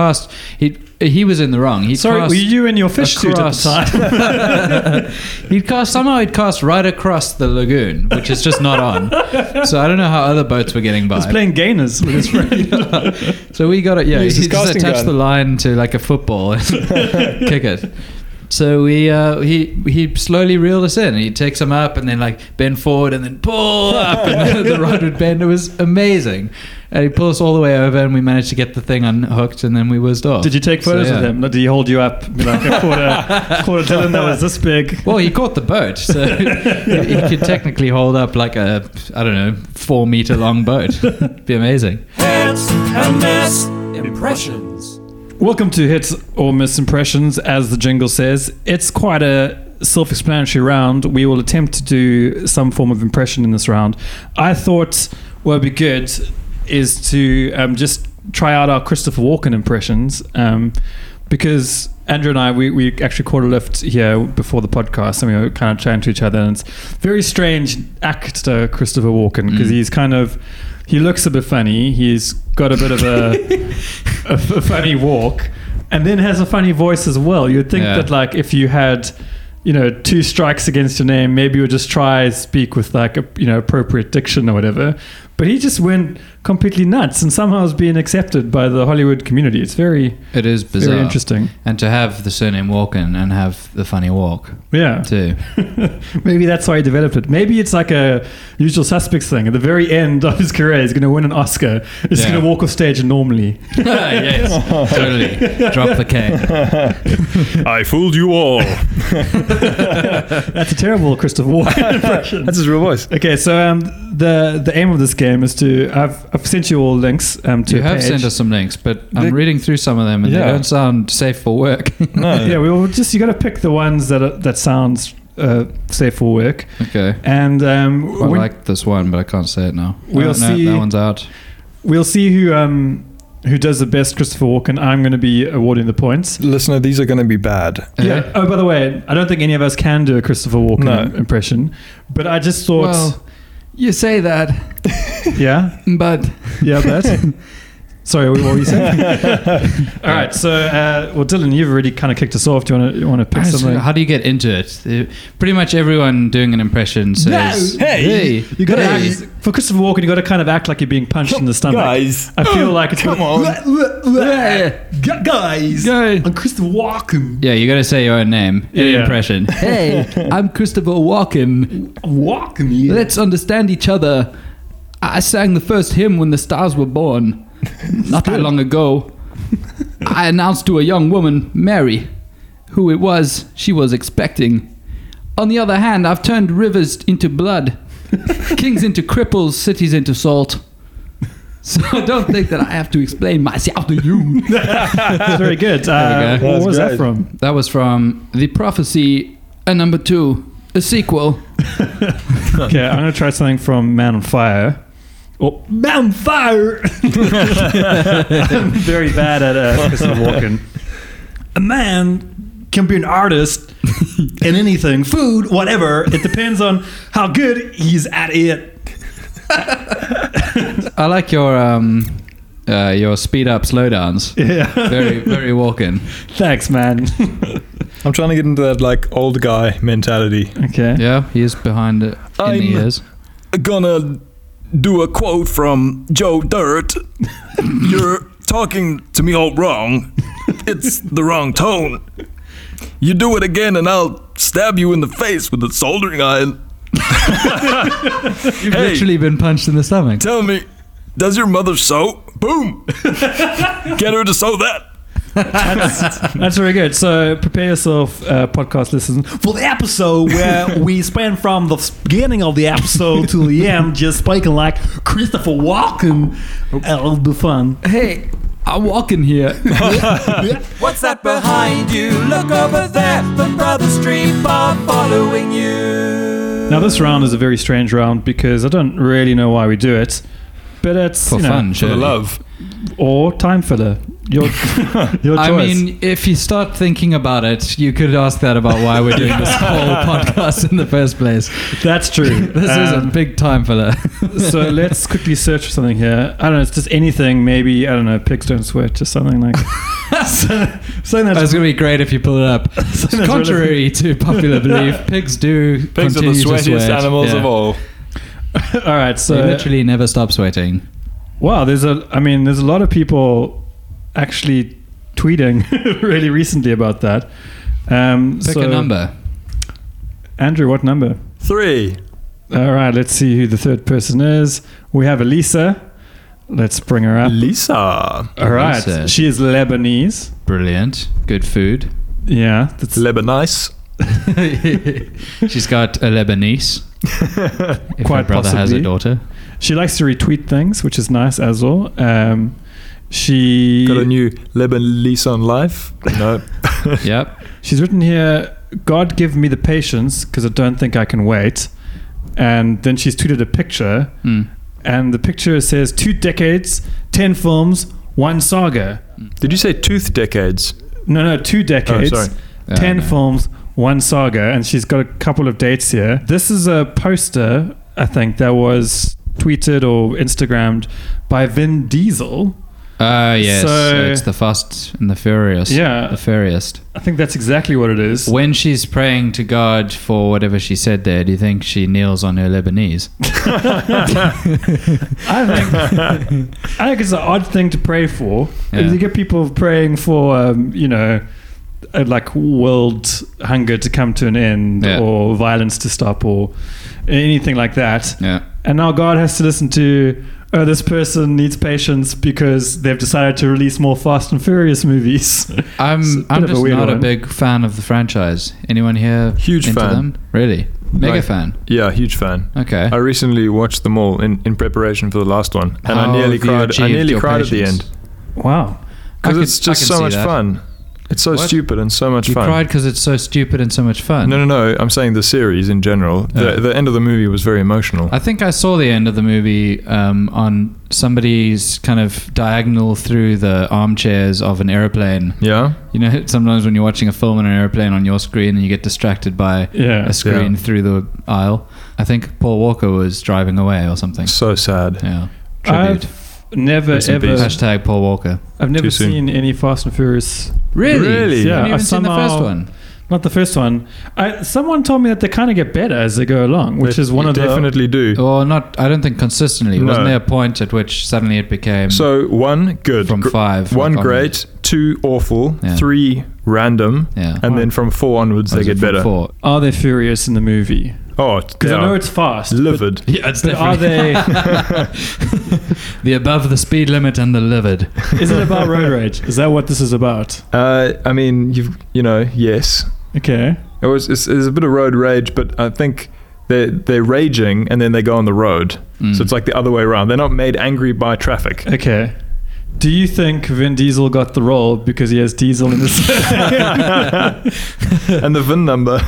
he was in the wrong. Sorry, were you in your fish suit at the time? He'd cast right across the lagoon, which is just not on. So I don't know how other boats were getting by. He was playing gainers with his friend. So we got it. Yeah, he Used his just casting attached gun. the line to like a football and kick it. So he slowly reeled us in. He takes them up and then like bend forward and then pull up, and the rod would bend. It was amazing. And he pulled us all the way over, and we managed to get the thing unhooked, and then we whizzed off. Did you take photos of him? Did he hold you up? Be like, I caught a Dylan that was this big. Well, he caught the boat, so he could technically hold up like a 4 meter long boat. Be amazing. Hits and miss impressions. Welcome to Hits or Miss Impressions, as the jingle says. It's quite a self-explanatory round. We will attempt to do some form of impression in this round. I thought what would be good is to just try out our Christopher Walken impressions, because Andrew and I, we actually caught a lift here before the podcast, and we were kind of chatting to each other, and it's very strange actor Christopher Walken, because he looks a bit funny. He's got a bit of a funny walk, and then has a funny voice as well. You'd think that like if you had 2 strikes against your name, maybe you would just try speak with like appropriate diction or whatever. But he just went completely nuts, and somehow is being accepted by the Hollywood community. It is bizarre. Very interesting. And to have the surname Walken and have the funny walk. Yeah. Too. Maybe that's why he developed it. Maybe it's like a Usual Suspects thing. At the very end of his career, he's going to win an Oscar. He's going to walk off stage normally. Yes, totally. Drop the K. I fooled you all. That's a terrible Christopher Walken impression. That's his real voice. Okay, so the aim of this game is to I've sent you all links to you a have page. sent us some links, but I'm reading through some of them and they don't sound safe for work. No. Yeah, you got to pick the ones that sounds safe for work. Okay. And I like this one, but I can't say it now. We'll see. That one's out. We'll see who does the best Christopher Walken. I'm going to be awarding the points. Listener, these are going to be bad. Yeah. Oh, by the way, I don't think any of us can do a Christopher Walken impression, but I just thought. Well, you say that. Yeah. But. Yeah, but. Sorry, what were you saying? All right, so Dylan, you've already kind of kicked us off. Do you want to pick something? How do you get into it? Pretty much everyone doing an impression says, "Hey, you got to for Christopher Walken, you got to kind of act like you're being punched in the stomach." Guys, I feel like it's come on, guys. I'm Christopher Walken. Yeah, you got to say your own name in impression. Hey, I'm Christopher Walken. Walken. Yeah. Let's understand each other. I sang the first hymn when the stars were born. Not that long ago, I announced to a young woman, Mary, who it was she was expecting. On the other hand, I've turned rivers into blood Kings into cripples, cities into salt. So I don't think that I have to explain myself to you. That's very good. What was that from? That was from The Prophecy, number 2, a sequel. Okay, I'm going to try something from Man on Fire. Oh, Man on Fire! I'm very bad at Christopher Walken. A man can be an artist in anything, food, whatever. It depends on how good he's at it. I like your speed up, slow downs. Yeah, Very, very Walken. thanks, man. I'm trying to get into that like old guy mentality. Okay. Yeah, he is behind it in the ears. Gonna do a quote from Joe Dirt. You're talking to me all wrong. It's the wrong tone. You do it again and I'll stab you in the face with a soldering iron. You've literally been punched in the stomach. Tell me, does your mother sew? Boom! Get her to sew that. That's very good. So prepare yourself, podcast listeners, for the episode where we spend from the beginning of the episode to the end just speaking like Christopher Walken. It'll be fun. Hey, I'm walking here. What's that behind you? Look over there. The Brothers Street are following you. Now this round is a very strange round because I don't really know why we do it, but it's For fun, For the surely. love. or time filler. Your choice. I mean, if you start thinking about it, you could ask that about why we're doing this whole podcast in the first place. That's true. This is a big time filler. So let's quickly search for something here. I don't know. It's just anything. Maybe, I don't know, pigs don't sweat or something like something It's that's going to be great if you pull it up. Contrary to popular belief, pigs do Pigs are the continue to sweatiest sweat. animals Yeah. of all. all right. So They literally never stop sweating. wow, there's a lot of people actually tweeting really recently about that. Pick a number. Andrew, what number? 3. All right, let's see who the third person is. We have Elisa. Let's bring her up. Lisa. All right, Elisa. she is Lebanese. Brilliant. Good food. Yeah, that's Lebanese. She's got a Lebanese. If Quite her brother has a possibly. daughter. She likes to retweet things, which is nice as well. She Got a new Lebanese on life? No. Yep. She's written here, God give me the patience because I don't think I can wait. And then she's tweeted a picture, and the picture says 2 decades, 10 films, 1 saga. Did you say tooth decades? No, 2 decades, Oh, sorry. 10 no. films, 1 saga. And she's got a couple of dates here. This is a poster, I think, that was tweeted or Instagrammed by Vin Diesel. Yes. So- It's the Fast and the Furious. Yeah. The Furious. I think that's exactly what it is. When she's praying to God for whatever she said there, do you think she kneels on her Lebanese? I think it's an odd thing to pray for. Yeah. You get people praying for, like world hunger to come to an end, Yeah. or violence to stop, or anything like that. Yeah. And now God has to listen to, oh, this person needs patience because they've decided to release more Fast and Furious movies. I'm bit of a just weird not a one. big fan of the franchise. Anyone here Huge into fan. them? Really? Mega Like- fan. Yeah, huge fan. Okay. I recently watched them all in preparation for the last one, and I How nearly have you cried. I achieved nearly your cried at the patience? end Wow. because I it's could- just I can so see much that. fun. It's so What? stupid and so much You fun. cried because it's so stupid and so much fun. No. I'm saying the series in general. The end of the movie was very emotional. I think I saw the end of the movie on somebody's kind of diagonal through the armchairs of an airplane. Yeah. You know, sometimes when you're watching a film on an airplane on your screen and you get distracted by Yeah. a screen Yeah. through the aisle. I think Paul Walker was driving away or something. So sad. Yeah. Tribute. I've never Rest in ever, peace. Hashtag Paul Walker. I've never Too soon. seen any Fast and Furious. Really? You Yeah, haven't I even seen the somehow- first one. Not the first one. Someone told me that they kind of get better as they go along, which They is one of the. definitely do. Or not, I don't think consistently. No. Wasn't there a point at which suddenly it became So 1 good, from 5? 1 like, great, 2 awful, Yeah. 3 random, Yeah. and then from 4 onwards Or they is it get from better. 4? Are they furious in the movie? Oh, Because I know it's fast. but- livid. Yeah, it's But are they? the above the speed limit and the livid. Is it about road rage? Is that what this is about? I mean, yes. Okay. It's a bit of road rage, but I think they're raging and then they go on the road. So it's like the other way around. They're not made angry by traffic. Okay. Do you think Vin Diesel got the role because he has diesel in his and the VIN number?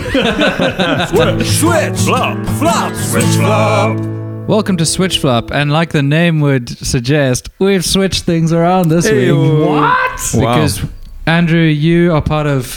Switch flop, switch flop. Welcome to Switch Flop, and like the name would suggest, we've switched things around this week. What? Because Andrew, you are part of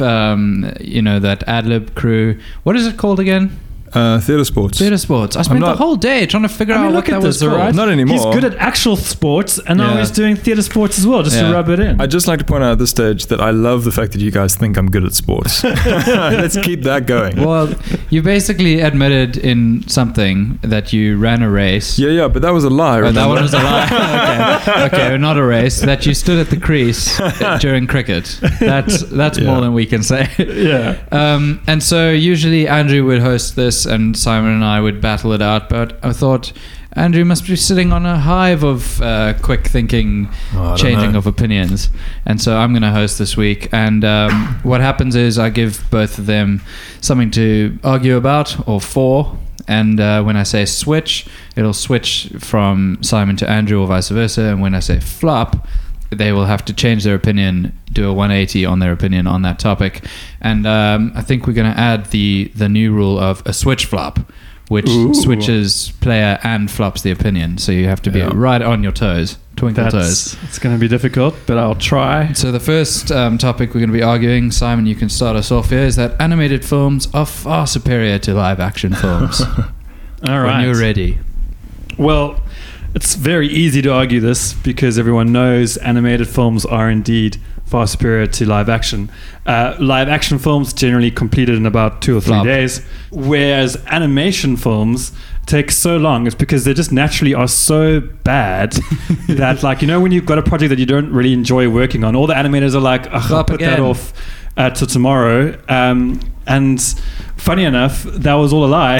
that Adlib crew. What is it called again? Theatre Sports. Theatre Sports. I spent the whole day trying to figure out what that was called. Not anymore. He's good at actual sports, and now he's doing theatre sports as well, just to rub it in. I'd just like to point out at this stage that I love the fact that you guys think I'm good at sports. Let's keep that going. Well, you basically admitted in something that you ran a race. Yeah, but that was a lie. Oh, that one was a lie. Okay, not a race. That you stood at the crease during cricket. That's more than we can say. Yeah. And so usually Andrew would host this, and Simon and I would battle it out. But I thought Andrew must be sitting on a hive of quick thinking, changing of opinions. And so I'm going to host this week. And what happens is I give both of them something to argue about or for. And when I say switch, it'll switch from Simon to Andrew or vice versa. And when I say flop, they will have to change their opinion, do a 180 on their opinion on that topic. And I think we're going to add the new rule of a switch flop, which switches player and flops the opinion. So you have to be right on your toes, toes. It's going to be difficult, but I'll try. So the first topic we're going to be arguing, Simon, you can start us off here, is that animated films are far superior to live action films. All right. When you're ready. Well, it's very easy to argue this because everyone knows animated films are indeed far superior to live action. Live action films generally completed in about 2 or 3 days, whereas animation films take so long. It's because they just naturally are so bad that, like, when you've got a project that you don't really enjoy working on, all the animators are like, I'll put that off till tomorrow. And funny enough, that was all a lie.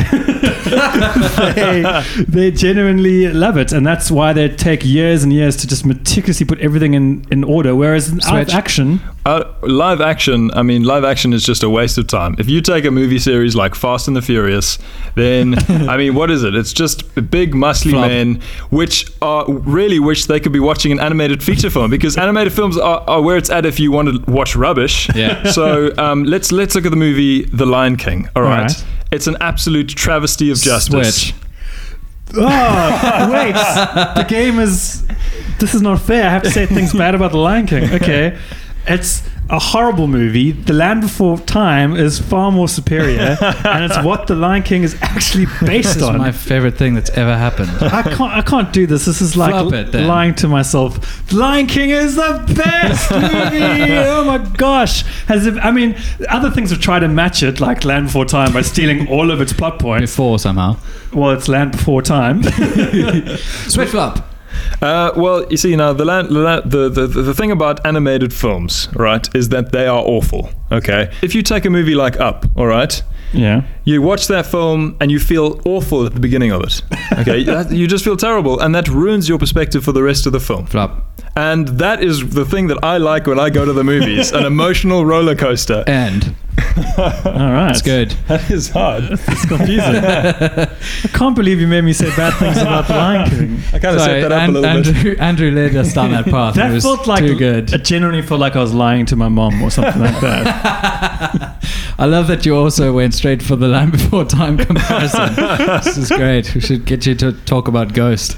they genuinely love it, and that's why they take years and years to just meticulously put everything in order. Whereas in live action, live action is just a waste of time. If you take a movie series like Fast and the Furious, then what is it? It's just big muscly men, which wish they could be watching an animated feature film, because animated films are where it's at if you want to watch rubbish. Yeah. So let's look at the movie The Lion King. All right. It's an absolute travesty of justice. Switch. Oh, wait. The game is... This is not fair. I have to say things bad about The Lion King. Okay. It's a horrible movie. The Land Before Time is far more superior, and it's what The Lion King is actually based on. This is my favorite thing that's ever happened. I can't do this. This is like lying to myself. The Lion King is the best movie. Oh my gosh! Other things have tried to match it, like Land Before Time, by stealing all of its plot points. Before somehow. Well, it's Land Before Time. Switch flop. Well, you see, now the thing about animated films, right, is that they are awful. Okay, if you take a movie like Up, all right, you watch that film and you feel awful at the beginning of it. Okay, you just feel terrible, and that ruins your perspective for the rest of the film. Flop. And that is the thing that I like when I go to the movies, an emotional roller coaster. And all right, that's good. That is hard. It's confusing. I can't believe you made me say bad things about The Lion King. I kind of set that up a little bit. Andrew led us down that path. That was felt like too good. It genuinely felt like I was lying to my mom or something like that. I love that you also went straight for the Land Before Time comparison. This is great. We should get you to talk about Ghost.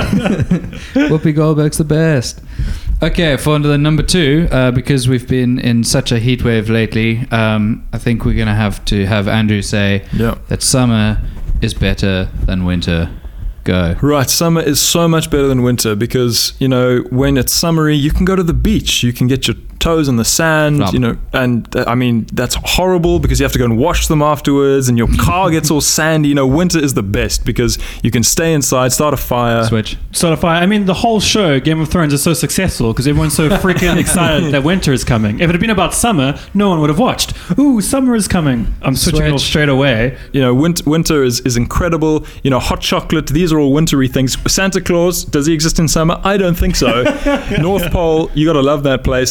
Whoopi Goldberg's the best. Okay, for the number 2, because we've been in such a heat wave lately, I think we're going to have Andrew say that summer is better than winter. Go. Right, summer is so much better than winter because, when it's summery, you can go to the beach, you can get your toes in the sand, and that's horrible because you have to go and wash them afterwards and your car gets all sandy. Winter is the best because you can stay inside, start a fire. Start a fire. The whole show, Game of Thrones, is so successful because everyone's so freaking excited that winter is coming. If it had been about summer, no one would have watched. Ooh, summer is coming. I'm switching off straight away. Winter is incredible. Hot chocolate, these are all wintry things. Santa Claus, does he exist in summer? I don't think so. North Pole, you got to love that place. Summer is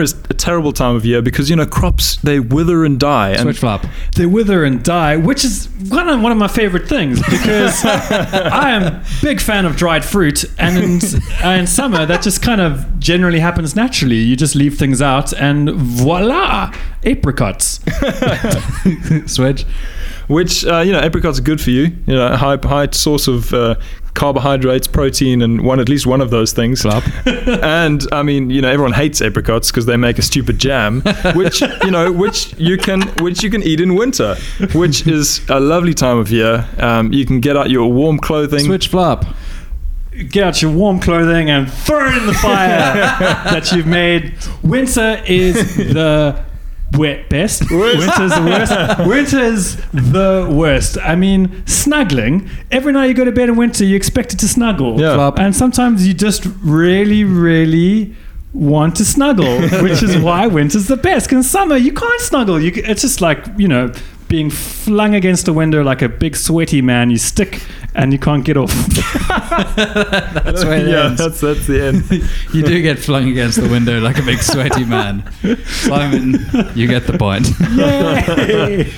is a terrible time of year because, crops, they wither and die. Switch flop. They wither and die, which is one of my favorite things because I am a big fan of dried fruit, and in summer that just kind of generally happens naturally. You just leave things out and voila, apricots. Switch. Which, apricots are good for you. High source of carbohydrates, protein, and at least one of those things. And I mean, everyone hates apricots because they make a stupid jam, which you can eat in winter, which is a lovely time of year. You can get out your warm clothing. Switch flop. Get out your warm clothing and throw it in the fire that you've made. Winter is the best. Winter's the worst. Winter's the worst. I mean, snuggling. Every night you go to bed in winter, you expect it to snuggle. Yeah. And sometimes you just really, really want to snuggle, which is why winter's the best. Because in summer, you can't snuggle. It's just like, being flung against a window like a big sweaty man. You stick and you can't get off. That's where it ends. That's the end. You do get flung against the window like a big sweaty man. Simon, you get the point. Yay!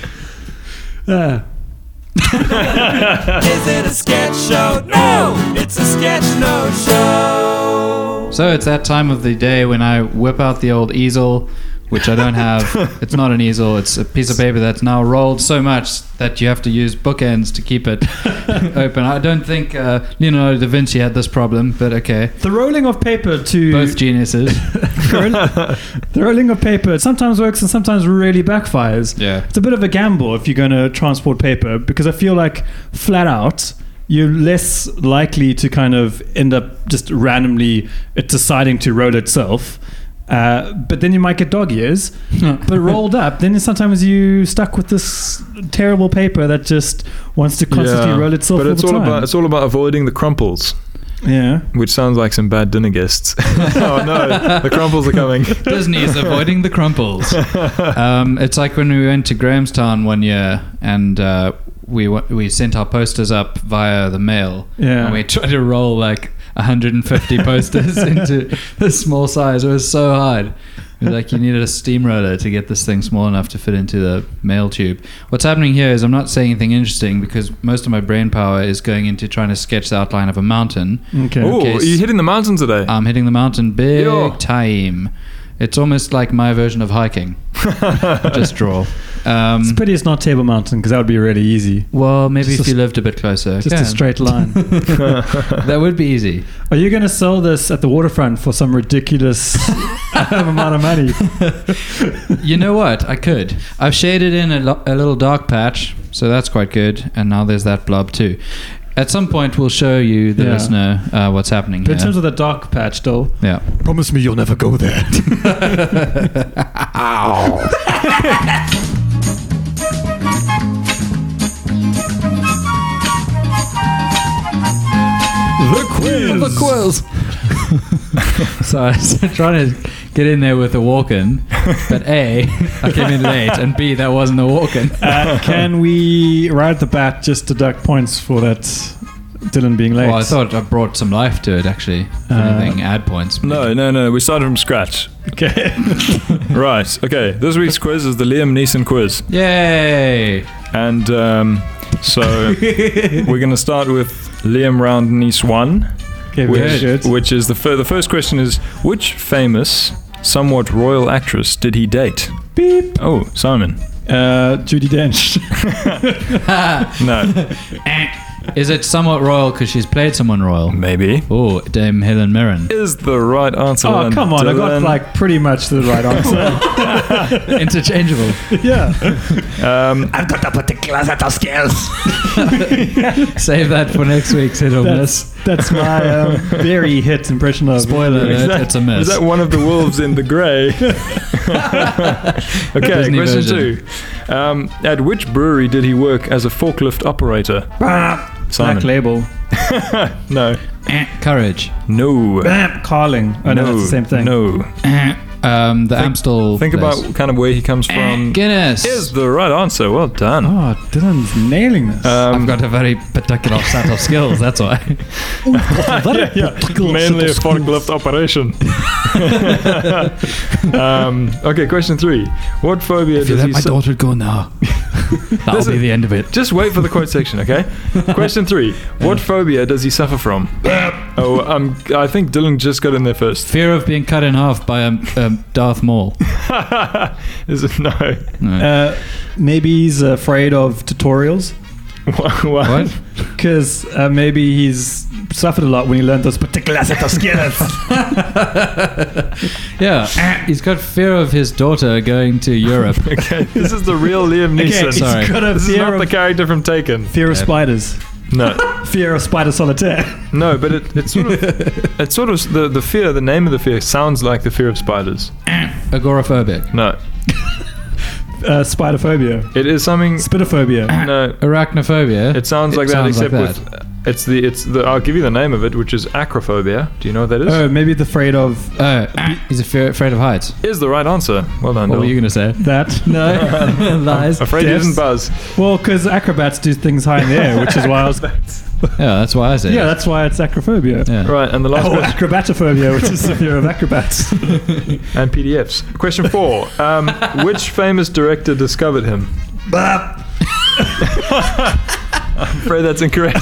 Is it a sketch show? No, it's a sketch no show. So it's that time of the day when I whip out the old easel, which I don't have. It's not an easel. It's a piece of paper that's now rolled so much that you have to use bookends to keep it open. I don't think Leonardo da Vinci had this problem, but okay. The rolling of paper to... Both geniuses. The rolling of paper sometimes works and sometimes really backfires. Yeah. It's a bit of a gamble if you're going to transport paper, because I feel like flat out you're less likely to kind of end up just randomly deciding to roll itself. But then you might get dog ears. But rolled up, then sometimes you stuck with this terrible paper that just wants to constantly roll itself. But it's all about avoiding the crumples. Yeah. Which sounds like some bad dinner guests. Oh no, the crumples are coming. Disney is avoiding the crumples. It's like when we went to Grahamstown one year and we sent our posters up via the mail. Yeah. And we tried to roll like 150 posters into a small size. It was so hard. It was like you needed a steamroller to get this thing small enough to fit into the mail tube. What's happening here is I'm not saying anything interesting because most of my brain power is going into trying to sketch the outline of a mountain. Okay. Oh, are you hitting the mountain today? I'm hitting the mountain big time. It's almost like my version of hiking. Just draw. It's a pity it's not Table Mountain, because that would be really easy. Well, maybe if you lived a bit closer. Just a straight line. That would be easy. Are you going to sell this at the waterfront for some ridiculous amount of money? You know what? I could. I've shaded in a little dark patch, so that's quite good. And now there's that blob too. At some point, we'll show you, the listener, what's happening but here. in terms of the dark patch, though, Promise me you'll never go there. The quiz. So I was trying to get in there with a walk-in, but A, I came in late, and B, that wasn't a walk-in. Can we, right at the bat, just deduct points for that Dylan being late? Well, I thought I brought some life to it, actually. If anything, add points. No. We started from scratch. Okay. Right. Okay. This week's quiz is the Liam Neeson quiz. Yay! And so we're going to start with Liam Round Niece 1. Okay, which is the first question is, which famous, somewhat royal actress did he date? Beep. Oh, Simon. Judi Dench. No. Is it somewhat royal because she's played someone royal? Maybe. Oh, Dame Helen Mirren. Is the right answer. Oh, come on. I got like pretty much the right answer. Interchangeable. Yeah. I've got a particular set of skills. Save that for next week's hit or miss. That's my very hit impression of... Spoiler alert, it's a miss. Is that one of the wolves in the grey? Okay, Disney question version. 2. At which brewery did he work as a forklift operator? Simon. Black Label. No. Courage. No. Carling. Oh, no, that's the same thing. No. The Amstel. Think place. about kind of where he comes from. Guinness. Is the right answer. Well done. Oh, Dylan's nailing this. I've got a very particular set of skills, that's why. Mainly a forklift operation. Okay, question 3. What phobia If you does let he my daughter go now, that'll Listen. be the end of it. Just wait for the quote section, okay? Question 3. What phobia does he suffer from? I think Dylan just got in there first. Fear of being cut in half by Darth Maul. Is it no? No. Maybe he's afraid of tutorials. What? Because maybe he's suffered a lot when he learned those particular set of skills. Yeah, he's got fear of his daughter going to Europe. Okay, this is the real Liam Neeson. Okay, Sorry. he's got a This is fear not of, the character from Taken. fear of spiders. No, Fear of spider solitaire. no, but it's sort of the fear. The name of the fear sounds like the fear of spiders. Agoraphobic. No, Spiderphobia. it is something. Spitophobia. No, Arachnophobia. it sounds like that, sounds except like with it's the. I'll give you the name of it, which is acrophobia. Do you know what that is? Oh, maybe the afraid of He's afraid of heights. Is the right answer. Well done, What were Dylan. you going to say? that. No. Lies. Afraid you Yes. didn't buzz. Well, because acrobats do things high in the air, which is why I was. Yeah, that's why I said Yeah, it. that's why it's acrophobia. Yeah. Right, and the last Or question. acrobatophobia, which is the fear of acrobats. And PDFs. Question 4. Which famous director discovered him? I'm afraid that's incorrect.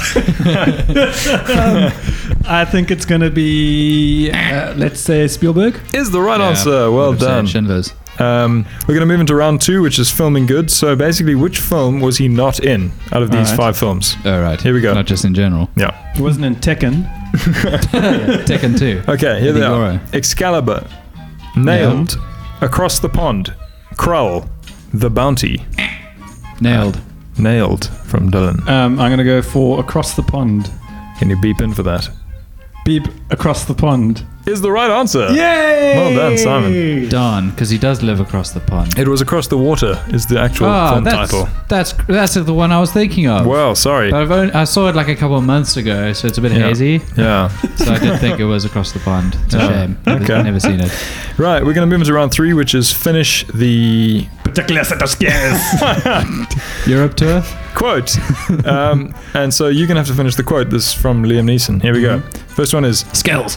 I think it's going to be, let's say, Spielberg. Is the right Yeah, answer. Well I'd say done. Schindler's. We're going to move into round 2, which is filming good. So basically, which film was he not in out of these Alright. 5 films? Oh, right. Here we go. Not just in general. Yeah. He wasn't in Tekken. Tekken 2. Okay, here they are. Goro. Excalibur, Nailed, Across the Pond, Krull, The Bounty. Nailed. Nailed from Dylan. I'm going to go for Across the Pond. Can you beep in for that? Beep Across the Pond. Is the right answer. Yay! Well done, Simon. Darn, because he does live across the pond. It was Across the Water is the actual film title. That's the one I was thinking of. Well, sorry. But I saw it like a couple of months ago, so it's a bit Yeah. hazy. Yeah. So I did think it was Across the Pond. It's a Yeah. shame. Okay. I've never seen it. Right, we're going to move into round 3, which is finish the Particular set of skills. Europe tour? quote. And so you're going to have to finish the quote. This is from Liam Neeson. Here we go. First one is Skills.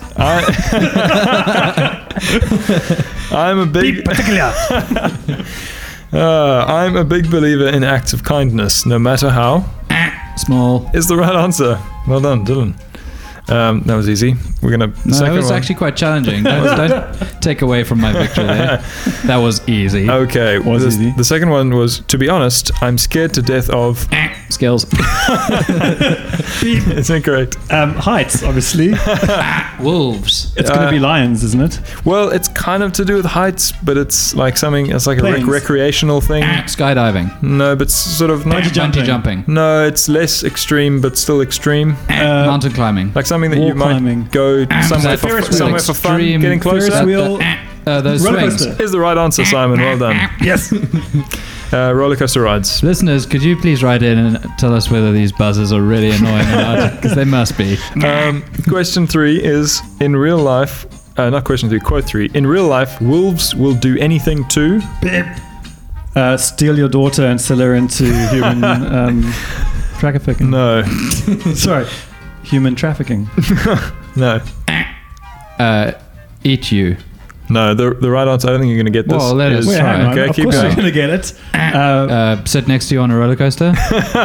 I'm a big I'm a big believer in acts of kindness, no matter how. Small. Is the right answer. Well done, Dylan. That was easy. We're gonna. No, second it was one. actually quite challenging. Don't take away from my victory there. That was easy. Okay. Was easy. The second one was, to be honest, I'm scared to death of. Skills. It's incorrect. Heights, obviously. Wolves. It's going to be lions, isn't it? Well, it's kind of to do with heights, but it's like something. It's like a Planes. recreational thing. Skydiving. No, but it's sort of not. Bungee jumping. No, it's less extreme, but still extreme. Mountain climbing. Like something that Wall you might climbing. go somewhere for, Ferris wheel. somewhere for fun, Extreme getting closer. Ferris wheel. Those Roller swings. coaster. Is the right answer, Simon. Well done. Yes. Roller coaster rides. Listeners, could you please write in and tell us whether these buzzers are really annoying or not? Because they must be. Question 3 is, in real life, not question 3, quote 3. In real life, wolves will do anything to. Steal your daughter and sell her into human trafficking. No, Sorry. Human trafficking. no, Eat you. no. The right answer, I don't think you're going to get this. Well, let us Wait, hang try. on. Okay, Of keep course going. you're going to get it. Sit next to you on a roller coaster.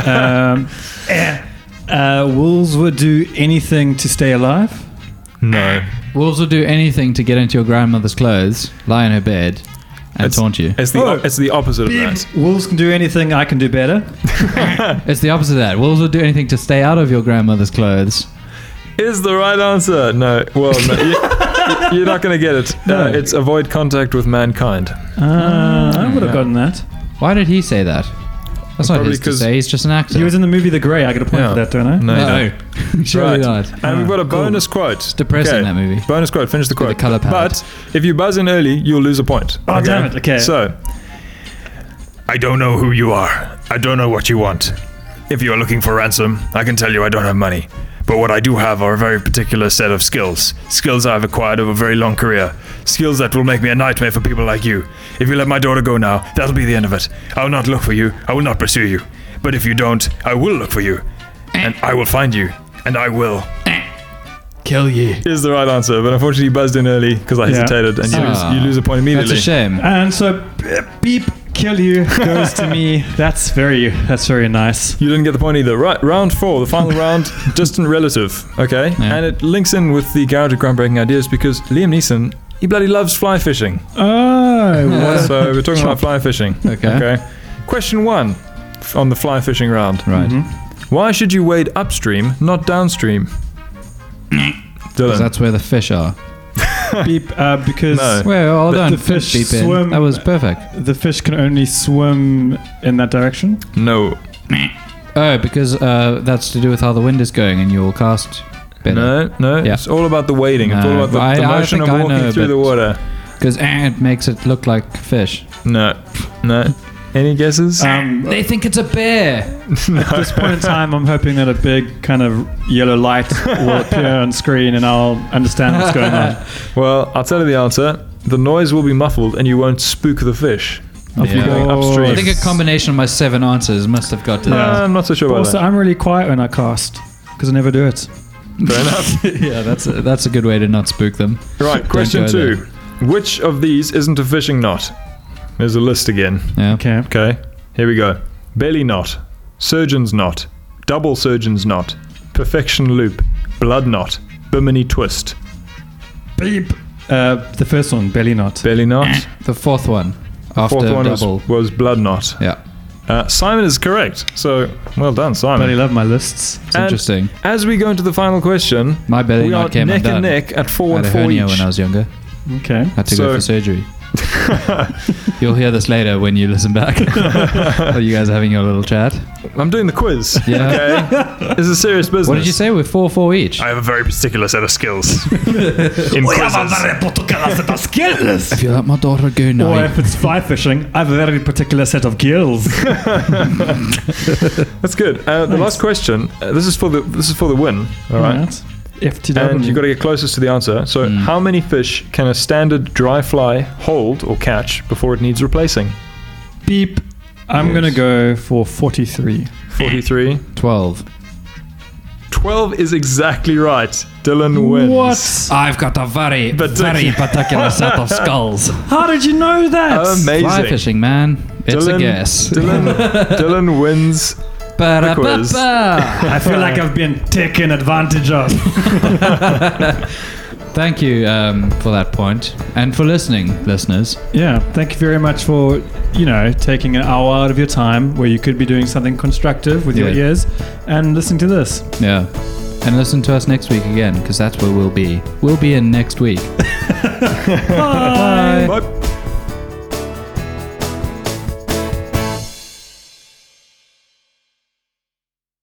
Wolves would do anything to stay alive. No. Wolves will do anything to get into your grandmother's clothes, lie in her bed, and taunt you. It's the opposite of that. Wolves can do anything, I can do better. It's the opposite of that. Wolves will do anything to stay out of your grandmother's clothes. Is the right answer. No. Well, no, you're not going to get it. No. It's avoid contact with mankind. I would have gotten that. Why did he say that? That's not Probably his to 'cause say. He's just an actor. He was in the movie The Grey. I get a point Yeah. for that, don't I? No, you don't. surely Right. not. And we've got a bonus quote. It's depressing, that movie. Bonus quote. Finish the With quote. the colour palette. But if you buzz in early, you'll lose a point. Oh, damn it. Okay. So, I don't know who you are. I don't know what you want. If you are looking for ransom, I can tell you I don't have money. But what I do have are a very particular set of skills. Skills I've acquired over a very long career. Skills that will make me a nightmare for people like you. If you let my daughter go now, that'll be the end of it. I will not look for you. I will not pursue you. But if you don't, I will look for you. And I will find you. And I will kill you. is the right answer, but unfortunately you buzzed in early because I hesitated, and you lose a point immediately. That's a shame. And so, beep, kill you goes to me. That's very nice. You didn't get the point either. Right, round 4, the final round, distant relative. Okay, and it links in with the Garage of Groundbreaking Ideas because Liam Neeson, he bloody loves fly fishing. Oh, so we're talking about fly fishing. Okay. Question 1 on the fly fishing round. Right. Why should you wade upstream, not downstream? Dylan. That's where the fish are. beep, because Well, hold on. the fish Beep in. swim. That was perfect. The fish can only swim in that direction. No. Oh, because that's to do with how the wind is going, and you'll cast better. No. Yeah. It's all about the wading. It's all about the I motion of think I walking know, through the but- water. Because it makes it look like fish. No. Any guesses? They think it's a bear. At this point in time, I'm hoping that a big kind of yellow light will appear on screen and I'll understand what's going on. Well, I'll tell you the answer. The noise will be muffled and you won't spook the fish. If you're going upstream. I think a combination of my 7 answers must have got to that. I'm not so sure about Also, that. I'm really quiet when I cast because I never do it. Fair enough. Yeah, that's a good way to not spook them. Right, question go 2. Which of these isn't a fishing knot? There's a list again. Yeah. Okay, here we go. Belly knot, surgeon's knot, double surgeon's knot, perfection loop, blood knot, bimini twist. Beep. The first one, belly knot. Belly knot. The fourth one. After Fourth one double. was blood knot. Yeah. Simon is correct. So, well done, Simon. Bloody love my lists. It's interesting. As we go into the final question, My belly we are knot came neck undone. and neck at 4 I and had a 4 hernia each. when I was younger. Okay. Had to So- go for surgery. You'll hear this later when you listen back. Are you guys having your little chat? I'm doing the quiz. Yeah. Okay. This is serious business. What did you say? We're 4-4 each. I have a very particular set of skills in quizzes. skills. If you let my daughter go now. Or if it's fly fishing, I have a very particular set of gills. That's good. The last question. This is for the win. All right. FTW. And you've got to get closest to the answer. So, how many fish can a standard dry fly hold or catch before it needs replacing? Beep. I'm going to go for 43. 43. 12. 12 is exactly right. Dylan wins. What? I've got a very Particular- particular set of skulls. How did you know that? Amazing. Fly fishing, man. It's a guess. Dylan wins. quiz. I feel like I've been taken advantage of. Thank you for that point and for listening, listeners. Yeah, thank you very much for, taking an hour out of your time where you could be doing something constructive with your ears and listening to this. Yeah. And listen to us next week again, because that's where we'll be. We'll be in next week. Bye. Bye.